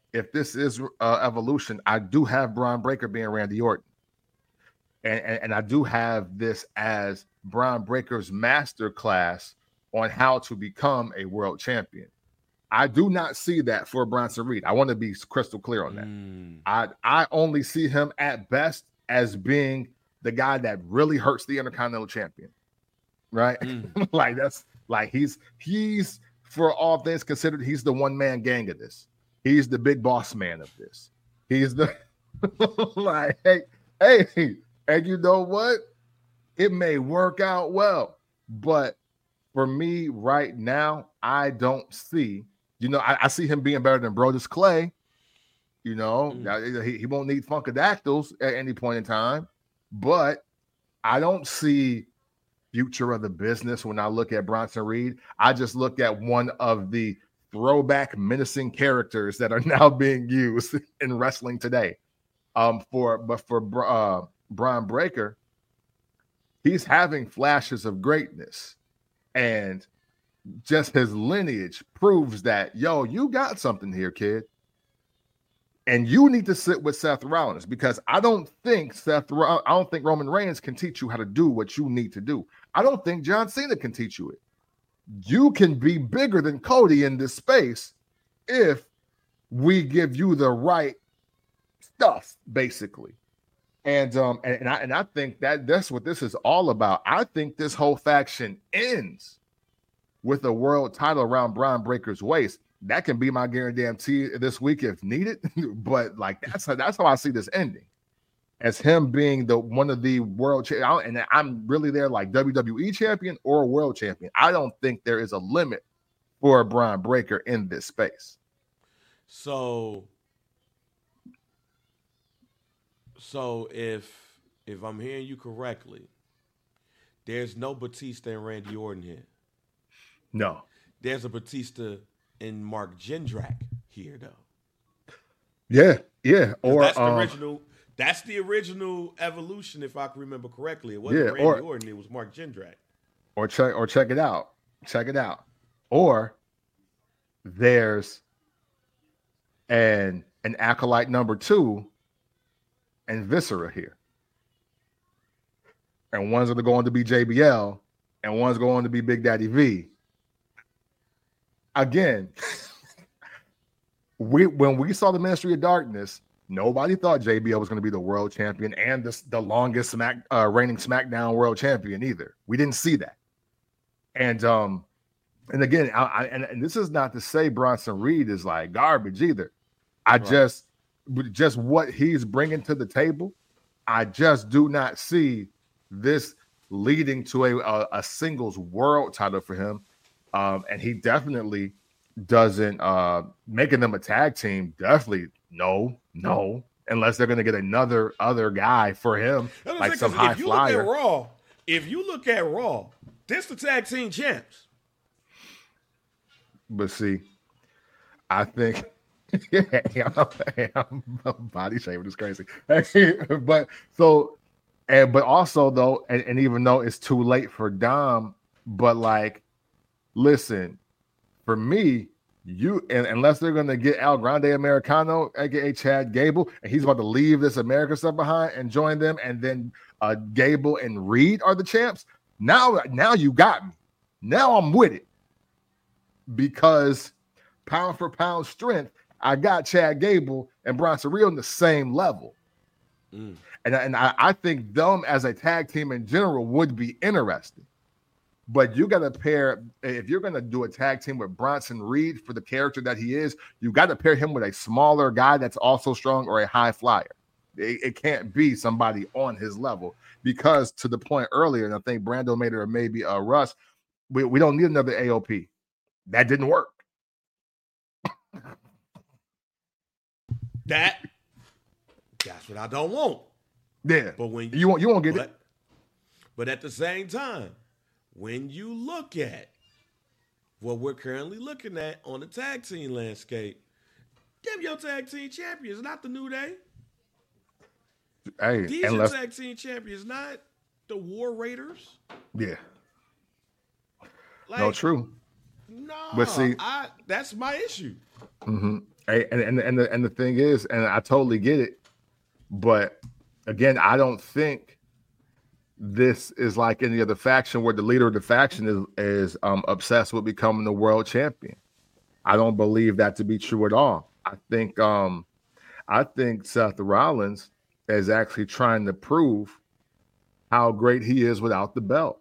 if this is evolution, I do have Braun Breaker being Randy Orton. And I do have this as Braun Breaker's master class on how to become a world champion. I do not see that for Bronson Reed. I want to be crystal clear on that. I only see him at best as being the guy that really hurts the Intercontinental Champion, right? Like that's like he's for all things considered, he's the one-man gang of this. He's the big boss man of this. He's the like, hey, and you know what? It may work out well, but for me right now, I don't see. I see him being better than Brodus Clay. He won't need Funkadactyls at any point in time, but I don't see future of the business when I look at Bronson Reed. I just look at one of the throwback menacing characters that are now being used in wrestling today. For Braun Breaker, he's having flashes of greatness, and just his lineage proves that, you got something here, kid. And you need to sit with Seth Rollins, because I don't think Roman Reigns can teach you how to do what you need to do. I don't think John Cena can teach you it. You can be bigger than Cody in this space if we give you the right stuff, basically. And I think that's what this is all about. I think this whole faction ends with a world title around Braun Breaker's waist. That can be my guarantee this week if needed. But like that's how I see this ending, as him being one of the world and I'm really there like WWE champion or world champion. I don't think there is a limit for Braun Breaker in this space. So if I'm hearing you correctly, there's no Batista and Randy Orton here. No. There's a Batista and Mark Jindrak here, though. Yeah. Or that's the original evolution, if I can remember correctly. It wasn't Randy Orton, it was Mark Jindrak. Or check it out. Or there's an acolyte number 2 and Viscera here. And one's going to be JBL and one's going to be Big Daddy V. Again, when we saw the Ministry of Darkness, nobody thought JBL was going to be the world champion and the longest reigning SmackDown world champion either. We didn't see that. And again, and this is not to say Bronson Reed is like garbage either. Just what he's bringing to the table, I just do not see this leading to a singles world title for him. And he definitely doesn't making them a tag team. Definitely no, unless they're going to get another guy for him, like some high flyer. If you look at Raw, this the tag team champs. But see, I think body shaming is crazy. But also though, and even though it's too late for Dom, but like, listen, for me, unless they're gonna get El Grande Americano, aka Chad Gable, and he's about to leave this America stuff behind and join them, and then Gable and Reed are the champs. Now you got me. Now I'm with it, because pound for pound strength, I got Chad Gable and Bronson Reed on the same level. And I think them as a tag team in general would be interesting. But you got to pair, if you're going to do a tag team with Bronson Reed for the character that he is, you got to pair him with a smaller guy that's also strong or a high flyer. It can't be somebody on his level, because to the point earlier, and I think Brando made it, or maybe Russ, we don't need another AOP. That didn't work. That's what I don't want. Yeah, but when you won't get it. But at the same time, when you look at what we're currently looking at on the tag team landscape, give your tag team champions, not the New Day. Hey, these are tag team champions, not the War Raiders. Yeah. Like, no, true. No, but see, that's my issue. Mm-hmm. And the thing is, and I totally get it, but again, I don't think this is like any other faction where the leader of the faction is obsessed with becoming the world champion. I don't believe that to be true at all. I think Seth Rollins is actually trying to prove how great he is without the belt.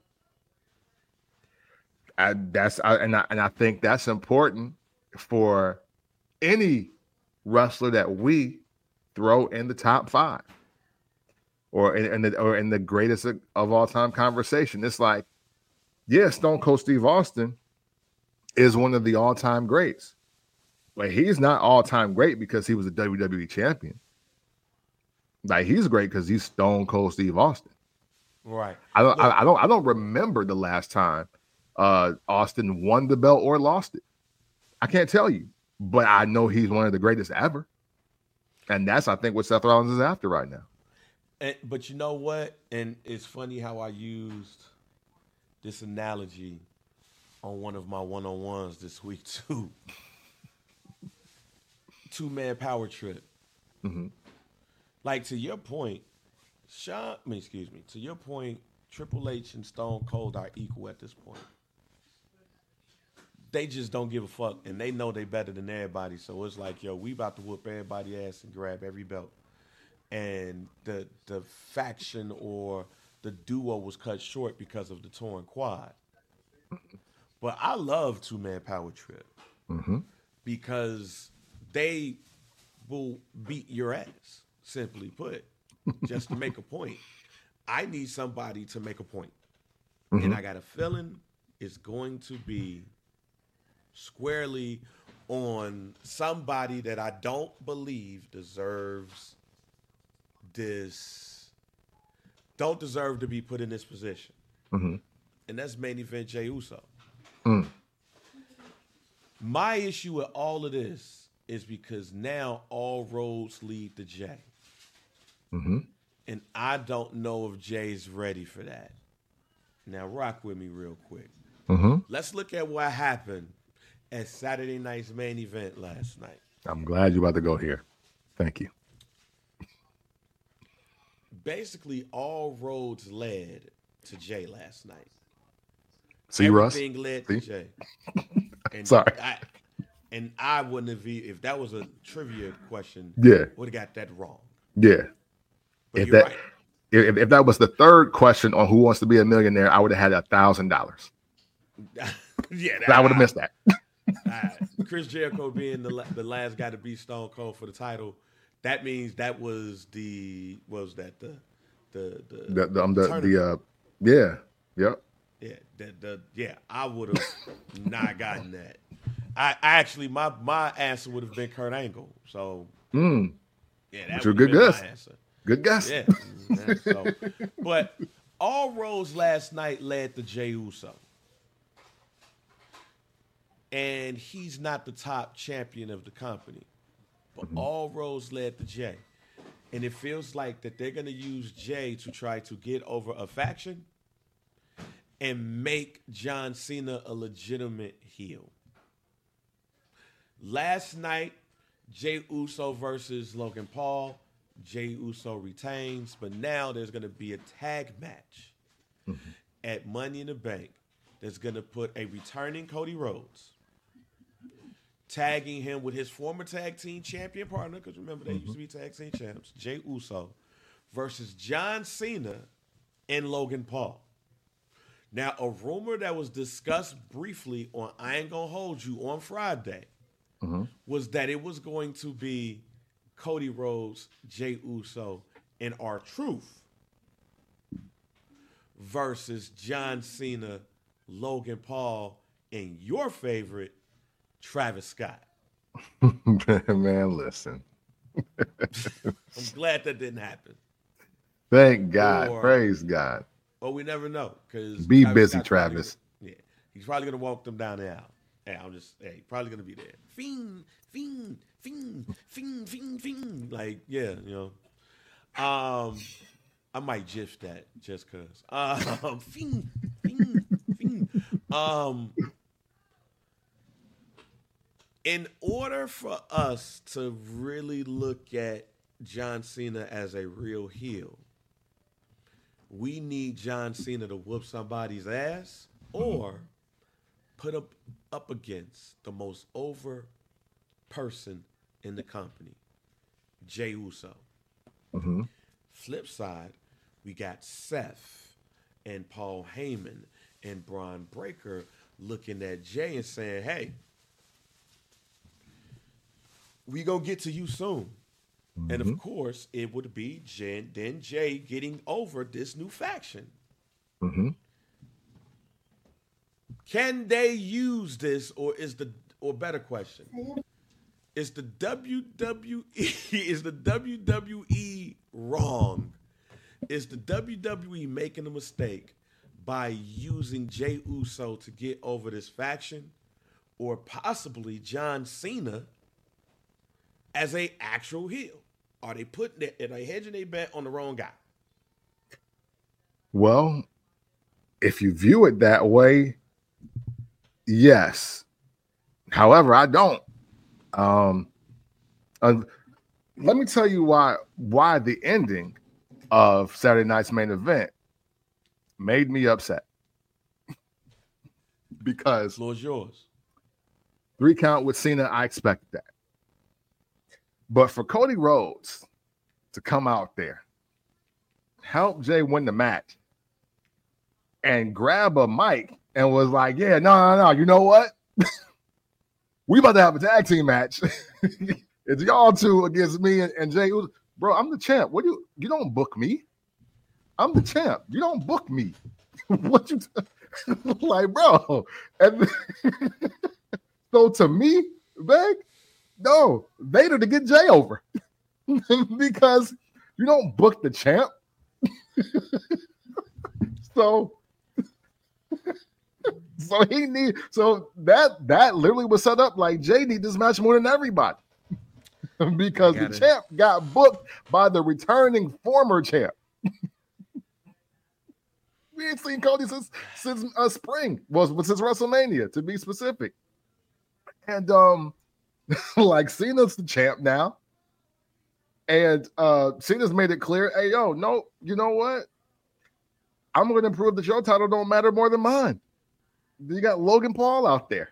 I think that's important for any wrestler that we throw in the top 5 or in the greatest of all time conversation. It's like, yeah, Stone Cold Steve Austin is one of the all time greats. Like, he's not all time great because he was a WWE champion. Like, he's great because he's Stone Cold Steve Austin. Right. I don't remember the last time Austin won the belt or lost it. I can't tell you, but I know he's one of the greatest ever. And that's, I think, what Seth Rollins is after right now. But you know what? And it's funny how I used this analogy on one of my one-on-ones this week too. 2-man power trip. Mm-hmm. Like, to your point, to your point, Triple H and Stone Cold are equal at this point. They just don't give a fuck, and they know they better than everybody. So it's like, yo, we about to whoop everybody ass and grab every belt. And the faction or the duo was cut short because of the torn quad. But I love 2-man power trip because they will beat your ass, simply put, just to make a point. I need somebody to make a point. And I got a feeling it's going to be squarely on somebody that I don't believe deserves don't deserve to be put in this position. And that's main event Jey Uso. My issue with all of this is because now all roads lead to Jey. And I don't know if Jay's ready for that. Now, rock with me real quick. Let's look at what happened at Saturday night's main event last night. I'm glad you're about to go here. Thank you. Basically, all roads led to Jay last night. See, Russ? Everything led to Jay. And Sorry. I wouldn't have, if that was a trivia question, would have got that wrong. Yeah. But you're right. If that was the third question on Who Wants to Be a Millionaire, I would have had $1,000. I would have missed that. Chris Jericho being the last guy to beat Stone Cold for the title, that means that was the I would have not gotten that. I actually my answer would have been Kurt Angle. So that would have been my answer. Good guess. Yeah. So, but all roads last night led to Jey Uso. And he's not the top champion of the company. But all roads led to Jey. And it feels like that they're going to use Jey to try to get over a faction and make John Cena a legitimate heel. Last night, Jey Uso versus Logan Paul. Jey Uso retains, but now there's going to be a tag match at Money in the Bank that's going to put a returning Cody Rhodes, tagging him with his former tag team champion partner, because remember, they used to be tag team champs, Jey Uso, versus John Cena and Logan Paul. Now, a rumor that was discussed briefly on I Ain't Gonna Hold You on Friday was that it was going to be Cody Rhodes, Jey Uso, and R-Truth versus John Cena, Logan Paul, and your favorite, Travis Scott. Man, listen. I'm glad that didn't happen. Thank God. Praise God. But we never know. Be busy, Travis. He's probably going to walk them down the aisle. He's probably going to be there. Fiend. Like, yeah, you know. I might gif that just because. Fiend. In order for us to really look at John Cena as a real heel, we need John Cena to whoop somebody's ass or put up against the most over person in the company, Jey Uso. Mm-hmm. Flip side, we got Seth and Paul Heyman and Braun Breaker looking at Jay and saying, hey, we gonna get to you soon. Mm-hmm. And of course, it would be then Jay getting over this new faction. Mm-hmm. Can they use this, or better question, is the WWE wrong? Is the WWE making a mistake by using Jey Uso to get over this faction, or possibly John Cena as a actual heel? Are they hedging their bet on the wrong guy? Well, if you view it that way, yes. However, I don't. Let me tell you why the ending of Saturday night's main event made me upset. Because floor's yours. 3 count with Cena, I expected that. But for Cody Rhodes to come out there, help Jay win the match, and grab a mic and was like, yeah, no, you know what? We about to have a tag team match. It's y'all two against me and Jay. Bro, I'm the champ. You don't book me. I'm the champ. You don't book me. What you like, bro? And so to me, Veg, no, Vader to get Jay over. Because you don't book the champ. So that literally was set up like Jay need this match more than everybody. Because the champ got booked by the returning former champ. We ain't seen Cody since spring. Since WrestleMania, to be specific. And like Cena's the champ now. And Cena's made it clear, hey, yo, no, you know what? I'm going to prove that your title don't matter more than mine. You got Logan Paul out there.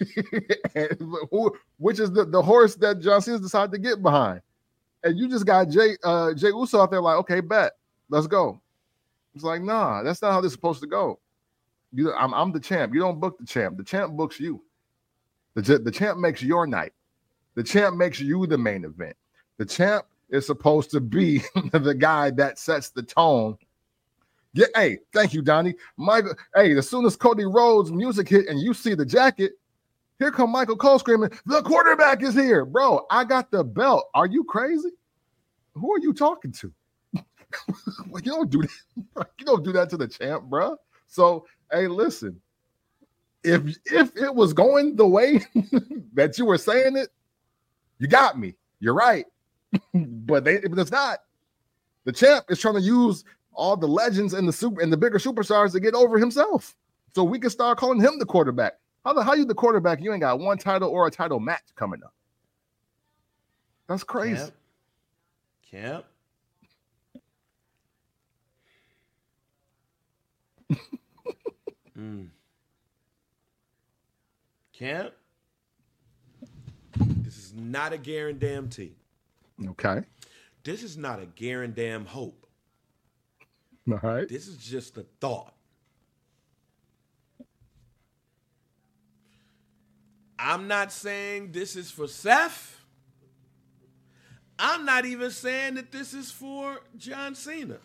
Which is the horse that John Cena's decided to get behind. And you just got Jey Uso out there like, okay, bet. Let's go. It's like, nah, that's not how this is supposed to go. I'm the champ. You don't book the champ. The champ books you. The champ makes your night. The champ makes you the main event. The champ is supposed to be the guy that sets the tone. Yeah, hey, thank you, Donnie. Michael, hey, as soon as Cody Rhodes' music hit and you see the jacket, here come Michael Cole screaming, the quarterback is here. Bro, I got the belt. Are you crazy? Who are you talking to? Like, you don't do that. You don't do that to the champ, bro. So, hey, listen. If it was going the way that you were saying it, you got me. You're right. But it's not. The champ is trying to use all the legends and the bigger superstars to get over himself. So we can start calling him the quarterback. How you the quarterback? You ain't got one title or a title match coming up. That's crazy. Camp. Camp. This is not a guarantee. Okay. This is not a guarantee hope. All right. This is just a thought. I'm not saying this is for Seth. I'm not even saying that this is for John Cena.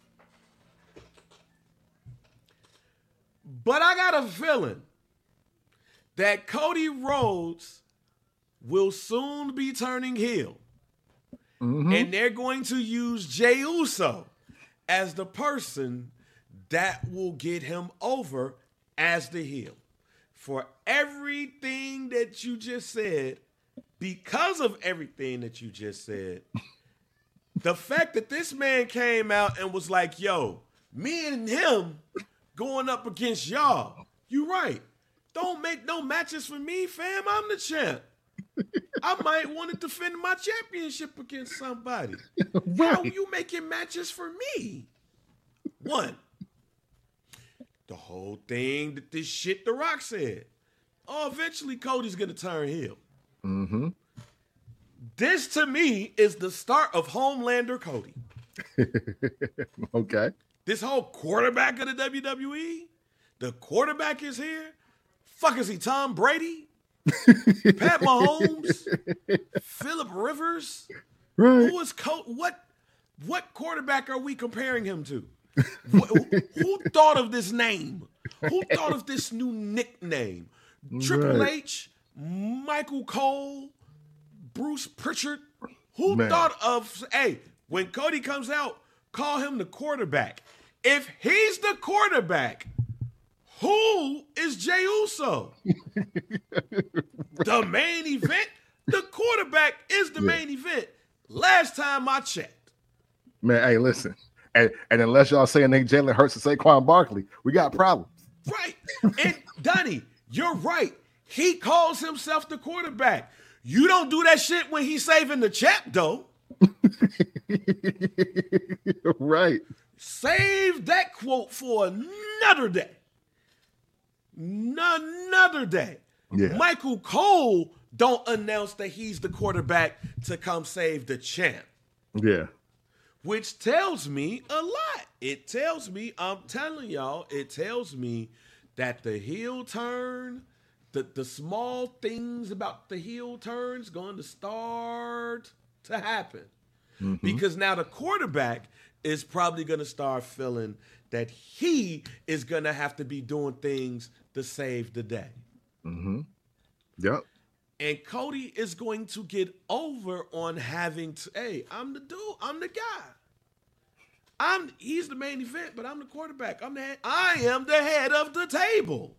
But I got a feeling that Cody Rhodes will soon be turning heel. Mm-hmm. And they're going to use Jey Uso as the person that will get him over as the heel. For everything that you just said, because of everything that you just said, the fact that this man came out and was like, yo, me and him going up against y'all, you right. Don't make no matches for me, fam. I'm the champ. I might want to defend my championship against somebody. Right. How are you making matches for me? One, the whole thing that this shit The Rock said. Oh, eventually Cody's going to turn heel. Mm-hmm. This, to me, is the start of Homelander Cody. Okay. This whole quarterback of the WWE, the quarterback is here. Fuck is he, Tom Brady? Pat Mahomes? Phillip Rivers? Right. Who is what quarterback are we comparing him to? Who thought of this name? Who thought of this new nickname? Triple Right. H, Michael Cole, Bruce Pritchard. Who Man. thought of, hey, when Cody comes out, call him the quarterback. If he's the quarterback, who is Jey Uso? The main event? The quarterback is the main event. Last time I checked. Man, hey, listen. And unless y'all saying they Jalen Hurts and Saquon Barkley, we got problems. Right. And Donnie, you're right. He calls himself the quarterback. You don't do that shit when he's saving the champ, though. Right. Save that quote for another day. Another day. Yeah. Michael Cole don't announce that he's the quarterback to come save the champ. Yeah. Which tells me a lot. It tells me, I'm telling y'all, it tells me that the heel turn, the small things about the heel turn's going to start to happen. Mm-hmm. Because now the quarterback is probably going to start feeling that he is going to have to be doing things to save the day. Mm-hmm. Yep. And Cody is going to get over on having to, hey, I'm the dude, I'm the guy. He's the main event, but I'm the quarterback. I am the head of the table.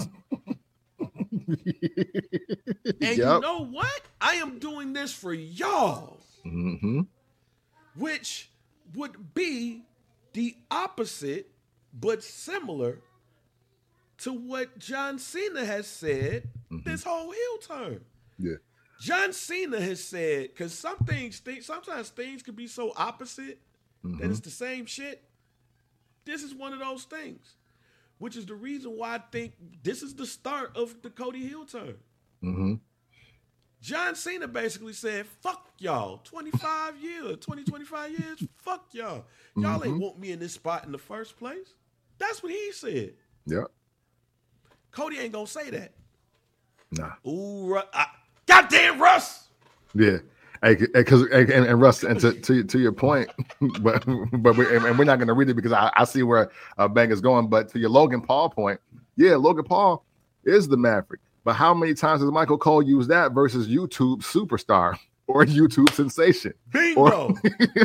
And you know what? I am doing this for y'all. Mm-hmm. Which would be the opposite, but similar to what John Cena has said this whole heel turn. Yeah. John Cena has said, because sometimes things could be so opposite that it's the same shit. This is one of those things, which is the reason why I think this is the start of the Cody heel turn. Mm-hmm. John Cena basically said, fuck y'all, 25 years, fuck y'all. Y'all ain't want me in this spot in the first place. That's what he said. Yep. Cody ain't gonna say that. Nah. Ooh, goddamn Russ. Yeah. And Russ, and to your point, but we're not going to read it because I see where Bang is going. But to your Logan Paul point, yeah, Logan Paul is the Maverick. But how many times has Michael Cole used that versus YouTube superstar or YouTube sensation? Bingo.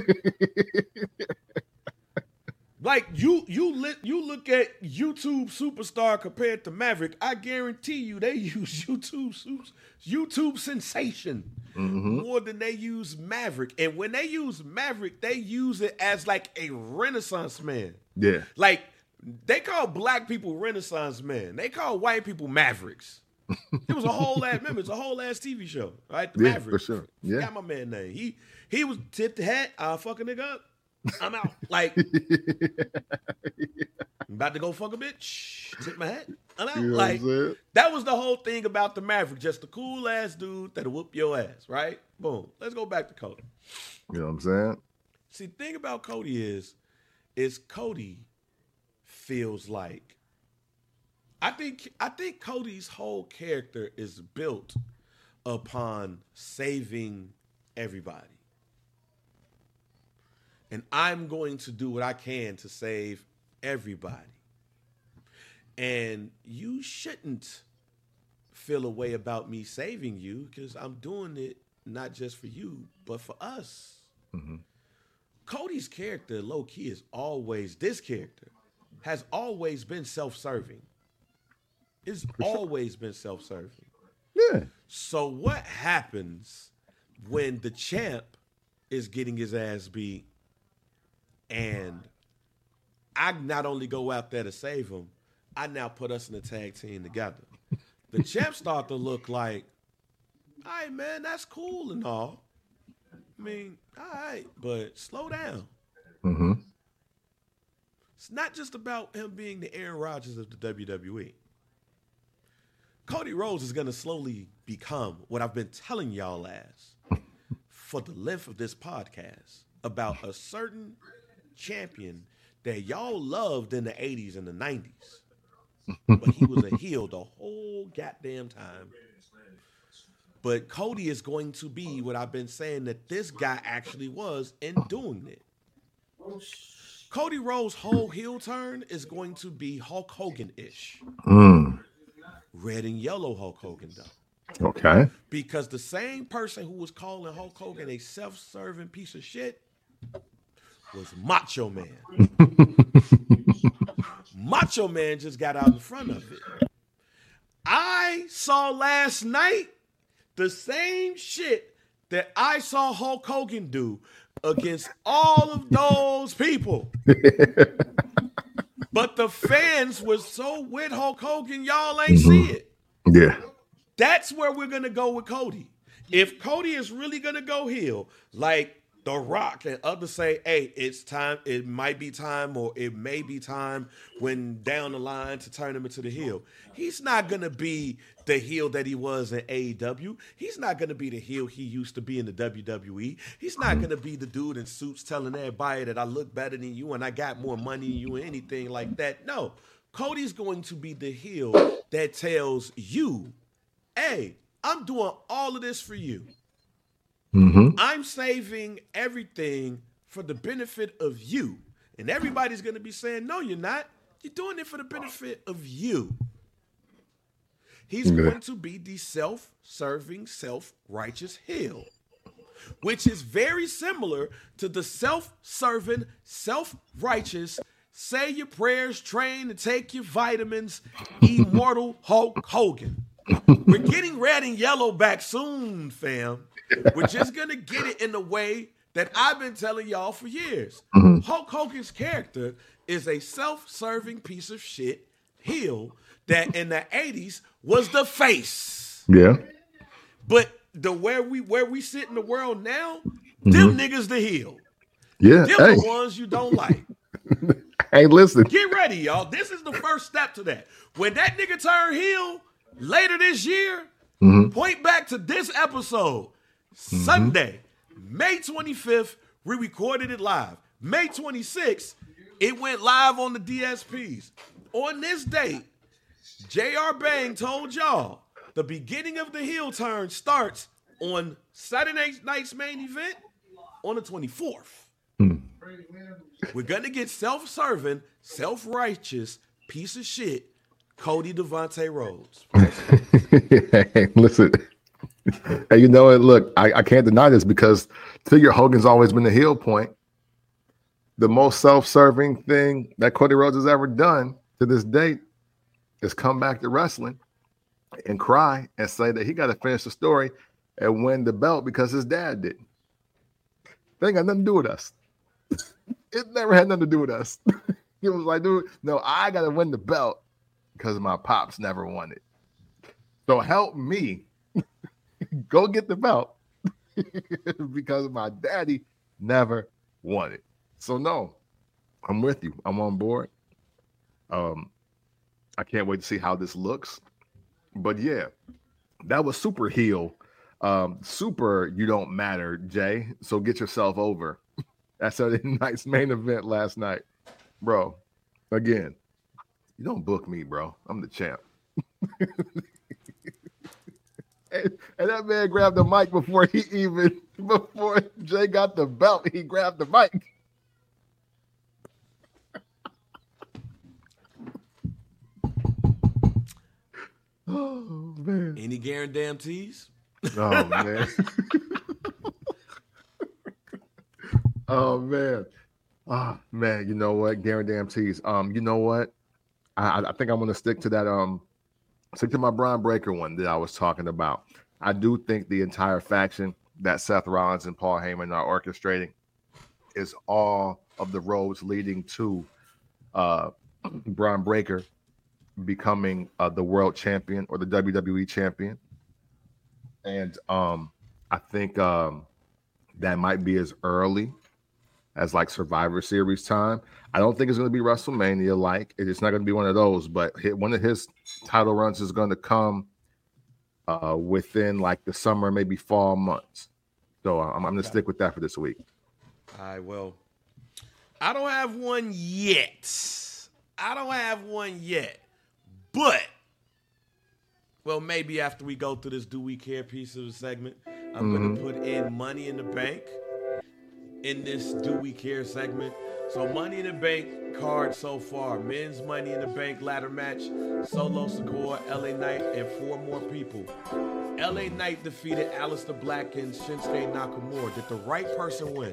Like you look at YouTube superstar compared to Maverick. I guarantee you they use YouTube sensation more than they use Maverick. And when they use Maverick, they use it as like a Renaissance man. Yeah. Like they call black people Renaissance men. They call white people Mavericks. It was a whole ass, remember, it's a whole ass TV show, right? The Maverick. For sure. Yeah. Got my man name. He was tipped the hat. I'll fuck a nigga up. I'm out. Like, I'm about to go fuck a bitch. Tip my hat. I'm out. You know like, what I'm saying? that was the whole thing about the Maverick. Just a cool ass dude that'll whoop your ass, right? Boom. Let's go back to Cody. You know what I'm saying? See, the thing about Cody is Cody feels like, I think Cody's whole character is built upon saving everybody. And I'm going to do what I can to save everybody. And you shouldn't feel a way about me saving you because I'm doing it not just for you, but for us. Mm-hmm. Cody's character, low key, has always been self-serving. It's always been self-serving. Yeah. So what happens when the champ is getting his ass beat and I not only go out there to save him, I now put us in a tag team together? The champ start to look like, All right, man, that's cool and all. I mean, all right, but slow down. Mm-hmm. It's not just about him being the Aaron Rodgers of the WWE. Cody Rhodes is going to slowly become what I've been telling y'all for the length of this podcast about a certain champion that y'all loved in the 80s and the 90s. But he was a heel the whole goddamn time. But Cody is going to be what I've been saying that this guy actually was in doing it. Cody Rhodes' whole heel turn is going to be Hulk Hogan-ish. Red and yellow Hulk Hogan, though. Okay. Because the same person who was calling Hulk Hogan a self-serving piece of shit was Macho Man. Macho Man just got out in front of it. I saw last night the same shit that I saw Hulk Hogan do against all of those people. But the fans were so with Hulk Hogan, y'all ain't see it. Yeah. That's where we're going to go with Cody. If Cody is really going to go heel, like The Rock and others say, hey, it's time, it might be time, or it may be time when down the line to turn him into the heel. He's not going to be the heel that he was in AEW. He's not going to be the heel he used to be in the WWE. He's not going to be the dude in suits telling everybody that I look better than you and I got more money than you or anything like that. No, Cody's going to be the heel that tells you, hey, I'm doing all of this for you. I'm saving everything for the benefit of you. And everybody's going to be saying, no, you're not. You're doing it for the benefit of you. He's going to be the self-serving, self-righteous heel, which is very similar to the self-serving, self-righteous, say your prayers, train, and take your vitamins, immortal Hulk Hogan. We're getting red and yellow back soon, fam. We're just going to get it in the way that I've been telling y'all for years. Hulk Hogan's character is a self-serving piece of shit heel that in the 80s was the face. Yeah. But the where we sit in the world now, them niggas the heel. Yeah. Them the ones you don't like. Hey, listen. Get ready, y'all. This is the first step to that. When that nigga turn heel later this year, point back to this episode. Sunday, May 25th, we recorded it live. May 26th, it went live on the DSPs. On this date, J.R. Bang told y'all the beginning of the heel turn starts on Saturday night's main event on the 24th. We're going to get self-serving, self-righteous piece of shit, Cody Devontae Rhodes. Hey, listen. Hey, you know what? Look, I can't deny this because figure Hogan's always been the heel point. The most self-serving thing that Cody Rhodes has ever done to this date is come back to wrestling and cry and say that he got to finish the story and win the belt because his dad didn't. They ain't got nothing to do with us. It never had nothing to do with us. He was like, dude, no, I got to win the belt because my pops never won it. So help me go get the belt because my daddy never won it. So no, I'm with you. I'm on board. I can't wait to see how this looks. But yeah, that was super heel. Super you don't matter, Jay. So get yourself over. That's Saturday night's main event last night. Bro, again, you don't book me, bro. I'm the champ. And that man grabbed the mic before Jay got the belt. He grabbed the mic. Oh man! Any guarantees? Oh man! Oh man! Oh man! You know what? Guarantees. You know what? I think I'm gonna stick to that. Stick to my Braun Breaker one that I was talking about. I do think the entire faction that Seth Rollins and Paul Heyman are orchestrating is all of the roads leading to Braun Breaker becoming the world champion or the WWE champion. And I think that might be as early as like Survivor Series time. I don't think it's going to be WrestleMania like. It's not going to be one of those, but one of his title runs is going to come within like the summer, maybe fall months. So I'm going to stick with that for this week. All right, well, I don't have one yet. But, well, maybe after we go through this Do We Care piece of the segment, I'm going to put in Money in the Bank in this Do We Care segment. So Money in the Bank card so far. Men's Money in the Bank ladder match. Solo Sikoa, LA Knight, and 4 more people. LA Knight defeated Aleister Black and Shinsuke Nakamura. Did the right person win?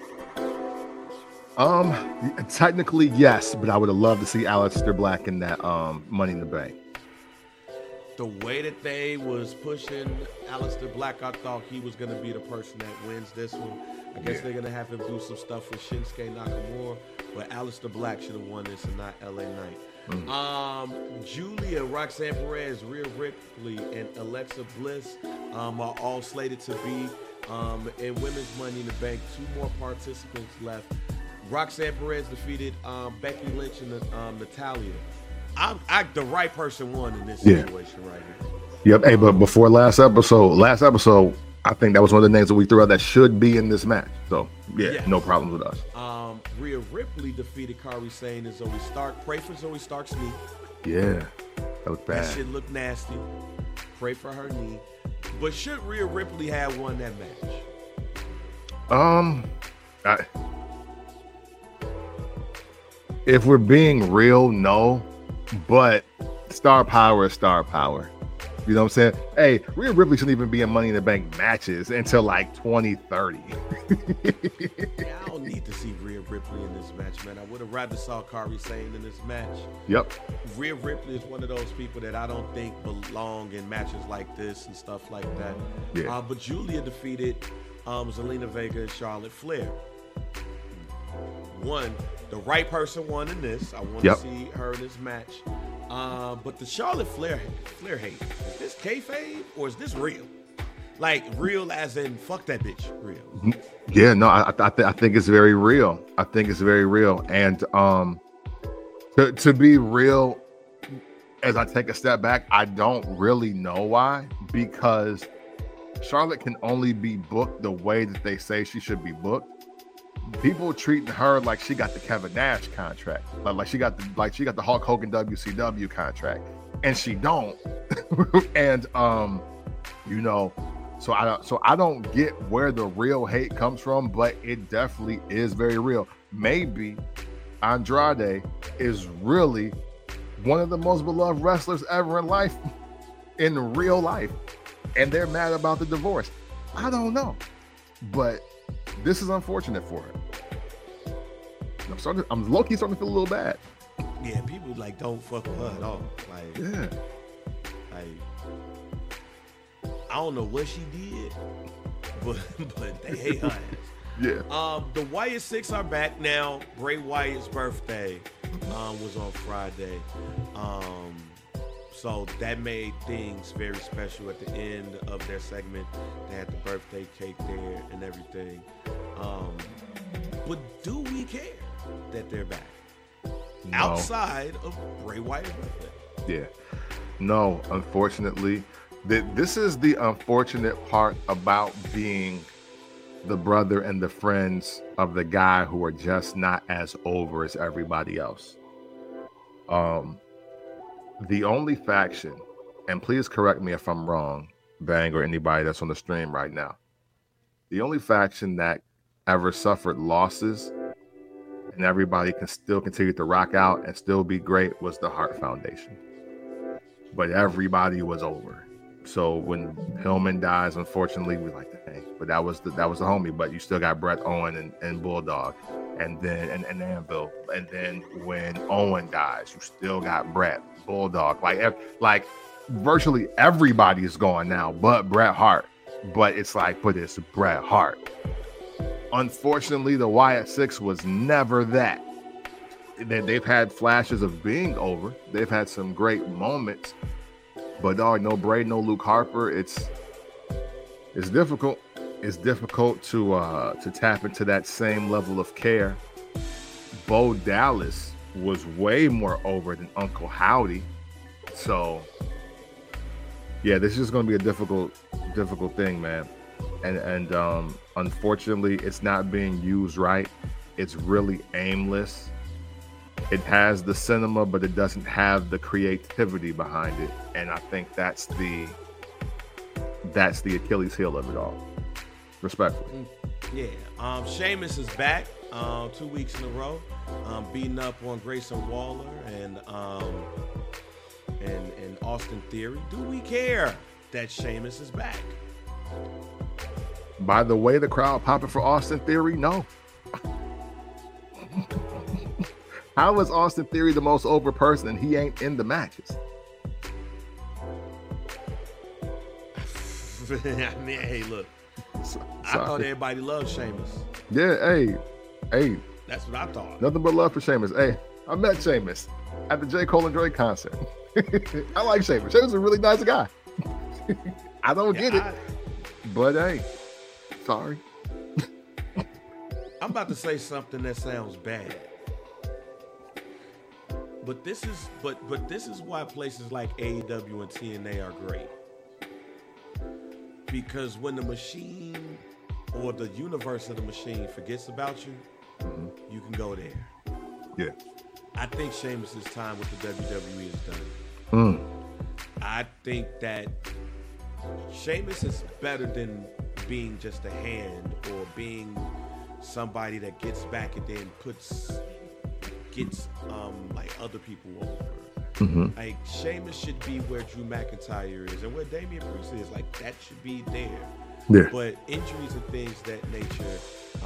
Technically, yes, but I would have loved to see Aleister Black in that Money in the Bank. The way that they was pushing Aleister Black, I thought he was going to be the person that wins this one. I guess they're going to have him do some stuff with Shinsuke Nakamura, but Aleister Black should have won this and not LA Knight. Julia, Roxanne Perez, Rhea Ripley, and Alexa Bliss are all slated to be in Women's Money in the Bank. 2 more participants left. Roxanne Perez defeated Becky Lynch and Natalya. The right person won in this situation right here. Yep. Hey, but before last episode, I think that was one of the names that we threw out that should be in this match. So no problems with us. Rhea Ripley defeated Kairi Sane and Zoe Stark. Pray for Zoe Stark's knee. Yeah, that was bad. That shit looked nasty. Pray for her knee. But should Rhea Ripley have won that match? If we're being real, no. But star power is star power. You know what I'm saying? Hey, Rhea Ripley shouldn't even be in Money in the Bank matches until like 2030. Yeah, I don't need to see Rhea Ripley in this match, man. I would have rather saw Kairi Sane in this match. Yep. Rhea Ripley is one of those people that I don't think belong in matches like this and stuff like that. Yeah. But Julia defeated Zelina Vega and Charlotte Flair. The right person won in this. I want to see her in this match. But the Charlotte Flair hate, is this kayfabe or is this real? Like real as in fuck that bitch real? Yeah, no, I think it's very real. I think it's very real. And to be real, as I take a step back, I don't really know why, because Charlotte can only be booked the way that they say she should be booked. People treating her like she got the Kevin Nash contract, like she got the Hulk Hogan WCW contract, and she don't. And so I don't get where the real hate comes from, but it definitely is very real. Maybe Andrade is really one of the most beloved wrestlers ever in life, in real life, and they're mad about the divorce. I don't know, but this is unfortunate for her. I'm low-key starting to feel a little bad. Yeah, people like don't fuck with her at all. Like, yeah. I don't know what she did, but they hate her ass. Yeah. The Wyatt Six are back now. Bray Wyatt's birthday was on Friday. So that made things very special at the end of their segment. They had the birthday cake there and everything. But do we care that they're back? No. Outside of Bray Wyatt's birthday. Yeah. No, unfortunately. This is the unfortunate part about being the brother and the friends of the guy who are just not as over as everybody else. The only faction, and please correct me if I'm wrong, Bang, or anybody that's on the stream right now, the only faction that ever suffered losses and everybody can still continue to rock out and still be great was the Hart Foundation. But everybody was over. So when Pillman dies, unfortunately, we like, dang, but that was the homie. But you still got Bret Owen and Bulldog, and then and Anvil, and then when Owen dies, you still got Bret, Bulldog. Like virtually everybody is gone now, but Bret Hart. But it's Bret Hart. Unfortunately, the Wyatt Six was never that. They've had flashes of being over. They've had some great moments. But dog, no Bray, no Luke Harper. It's It's difficult. It's difficult to tap into that same level of care. Bo Dallas was way more over than Uncle Howdy. So, yeah, this is just going to be a difficult thing, man. And unfortunately, it's not being used right. It's really aimless. It has the cinema, but it doesn't have the creativity behind it. And I think that's the Achilles heel of it all. Respectfully. Yeah. Sheamus is back 2 weeks in a row, beating up on Grayson Waller and Austin Theory. Do we care that Sheamus is back? By the way, the crowd popping for Austin Theory? No. How is Austin Theory the most over person and he ain't in the matches? I mean, hey, look. I thought everybody loved Sheamus. Yeah, hey. That's what I thought. Nothing but love for Sheamus. Hey, I met Sheamus at the J. Cole and Drake concert. I like Sheamus. Sheamus is a really nice guy. I don't get it. But hey, sorry. I'm about to say something that sounds bad. But this is why places like AEW and TNA are great. Because when the machine or the universe of the machine forgets about you, you can go there. Yeah. I think Sheamus' time with the WWE is done. I think that Sheamus is better than being just a hand or being somebody that gets back and then gets like other people over. Like Sheamus should be where Drew McIntyre is and where Damian Priest is. Like that should be there. Yeah. But injuries and things that nature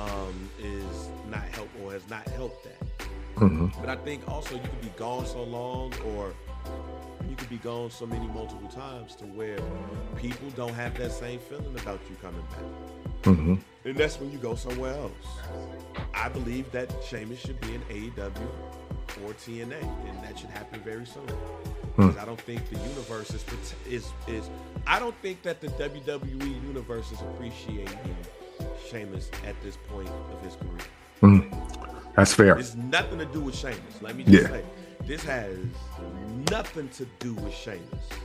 is not help or has not helped that. But I think also you could be gone so long or you could be gone so many multiple times to where people don't have that same feeling about you coming back. And that's when you go somewhere else. I believe that Sheamus should be in AEW or TNA, and that should happen very soon. Because I don't think the universe is I don't think that the WWE universe is appreciating Sheamus at this point of his career. That's fair. It's nothing to do with Sheamus. Let me just say, this has nothing to do with Sheamus.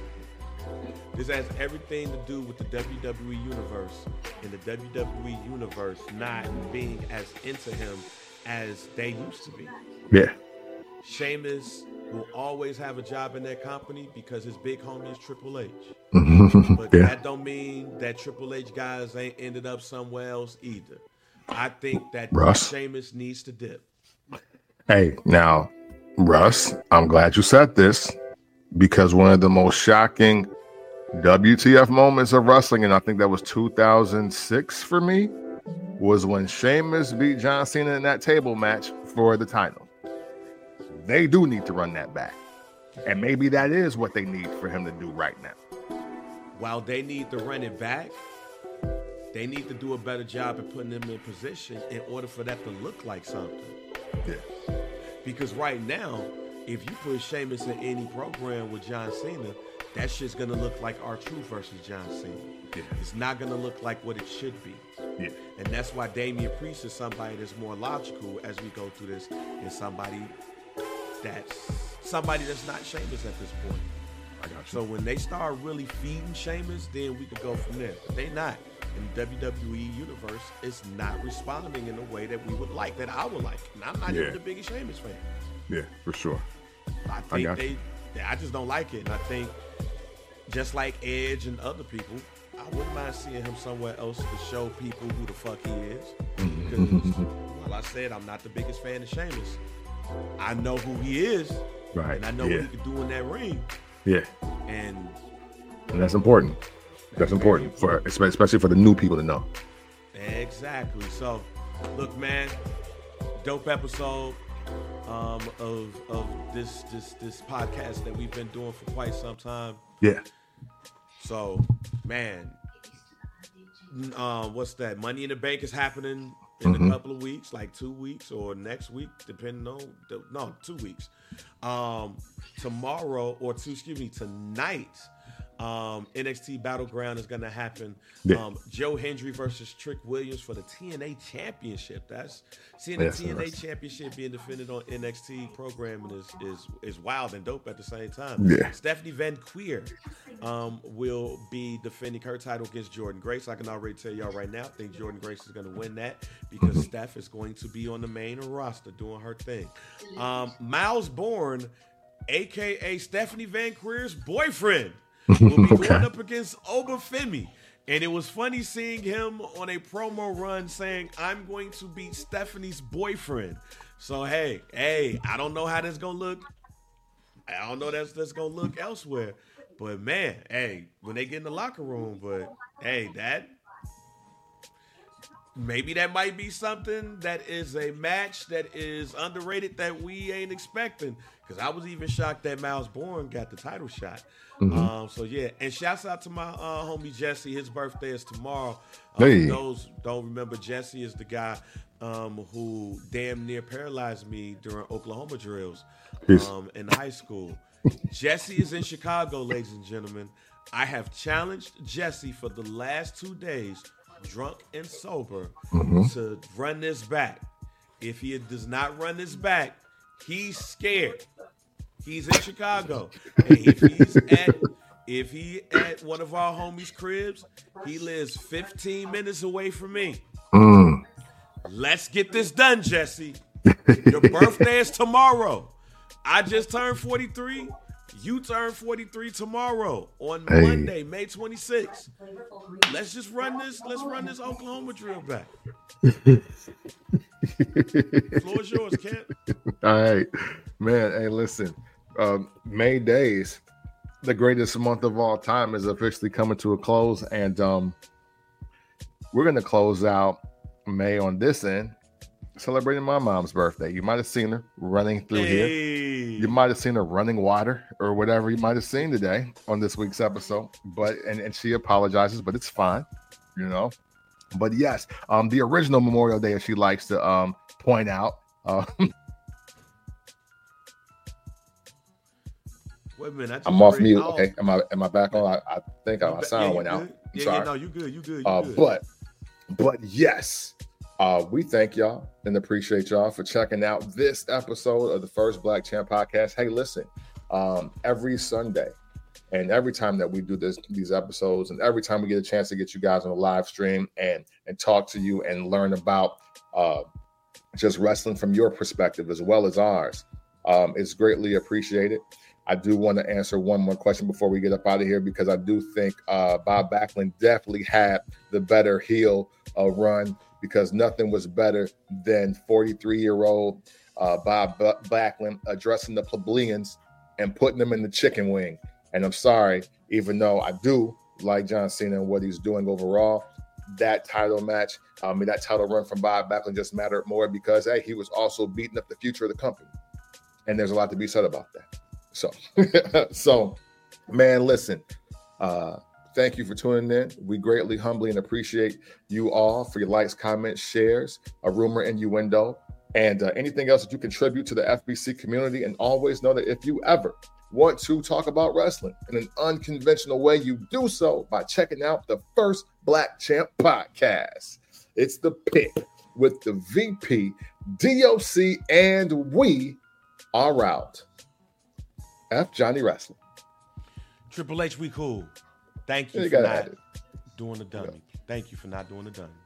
This has everything to do with the WWE universe and the WWE universe not being as into him as they used to be. Yeah. Sheamus will always have a job in that company because his big homie is Triple H. But that don't mean that Triple H guys ain't ended up somewhere else either. I think that Sheamus needs to dip. Hey, now, Russ, I'm glad you said this because one of the most shocking WTF moments of wrestling, and I think that was 2006 for me, was when Sheamus beat John Cena in that table match for the title. They do need to run that back. And maybe that is what they need for him to do right now. While they need to run it back, they need to do a better job at putting him in position in order for that to look like something. Yeah. Because right now, if you put Sheamus in any program with John Cena, that shit's going to look like R-Truth versus John Cena. Yeah. It's not going to look like what it should be. Yeah. And that's why Damian Priest is somebody that's more logical as we go through this, and somebody that's not Sheamus at this point. I got you. So when they start really feeding Sheamus, then we could go from there. But they not. In the WWE universe, it's not responding in a way that we would like, that I would like. And I'm not even the biggest Sheamus fan. Yeah, for sure. I think I just don't like it. And I think just like Edge and other people, I wouldn't mind seeing him somewhere else to show people who the fuck he is. Because while I said I'm not the biggest fan of Sheamus, I know who he is. Right. And I know what he can do in that ring. Yeah. And that's important. That's important, for especially for the new people to know. Exactly. So, look, man, dope episode of this podcast that we've been doing for quite some time. Yeah. So, man, what's that? Money in the Bank is happening in a couple of weeks, like 2 weeks or next week, depending on 2 weeks. Tonight, NXT Battleground is going to happen. Yeah. Joe Hendry versus Trick Williams for the TNA Championship. That's seeing the TNA Championship being defended on NXT programming is wild and dope at the same time. Yeah. Stephanie Van Queer will be defending her title against Jordan Grace. I can already tell y'all right now, I think Jordan Grace is going to win that because Steph is going to be on the main roster doing her thing. Miles Bourne, a.k.a. Stephanie Van Queer's boyfriend, will be going up against Obafemi. And it was funny seeing him on a promo run saying, I'm going to beat Stephanie's boyfriend. So, hey, I don't know how that's going to look. I don't know that's going to look elsewhere. But, man, when they get in the locker room, maybe that might be something that is a match that is underrated that we ain't expecting. Because I was even shocked that Miles Bourne got the title shot. So, yeah. And shouts out to my homie Jesse. His birthday is tomorrow. Those don't remember, Jesse is the guy who damn near paralyzed me during Oklahoma drills in high school. Jesse is in Chicago, ladies and gentlemen. I have challenged Jesse for the last 2 days, drunk and sober, to run this back. If he does not run this back, he's scared. He's in Chicago. And if he at one of our homies' cribs, he lives 15 minutes away from me. Let's get this done, Jesse. Your birthday is tomorrow. I just turned 43. You turn 43 tomorrow on Monday, May 26th. Let's just run this. Let's run this Oklahoma drill back. Floor is yours, Kent. All right, man. Hey, listen. May days, the greatest month of all time, is officially coming to a close, and we're gonna close out May on this end, celebrating my mom's birthday. You might have seen her running through here. You might have seen her running water or whatever you might have seen today on this week's episode. But and she apologizes, but it's fine, you know. But yes, the original Memorial Day, as she likes to point out. Wait a minute, I'm off mute. Okay, am I back on? I think my sound went out. I'm sorry. No, you good. You good. But yes. We thank y'all and appreciate y'all for checking out this episode of the First Black Champ Podcast. Hey, listen, every Sunday and every time that we do these episodes, and every time we get a chance to get you guys on a live stream and talk to you and learn about just wrestling from your perspective as well as ours, it's greatly appreciated. I do want to answer one more question before we get up out of here, because I do think Bob Backlund definitely had the better heel run, because nothing was better than 43-year-old Bob Backlund addressing the plebeians and putting them in the chicken wing. And I'm sorry, even though I do like John Cena and what he's doing overall, that title match, that title run from Bob Backlund just mattered more because, hey, he was also beating up the future of the company. And there's a lot to be said about that. So, man, listen, thank you for tuning in. We greatly, humbly, and appreciate you all for your likes, comments, shares, a rumor, innuendo, and anything else that you contribute to the FBC community. And always know that if you ever want to talk about wrestling in an unconventional way, you do so by checking out the First Black Champ Podcast. It's the pick with the VP, DOC, and we are out. F Johnny Wrestling. Triple H, we cool. Thank you for not doing the dummy. Thank you for not doing the dummy.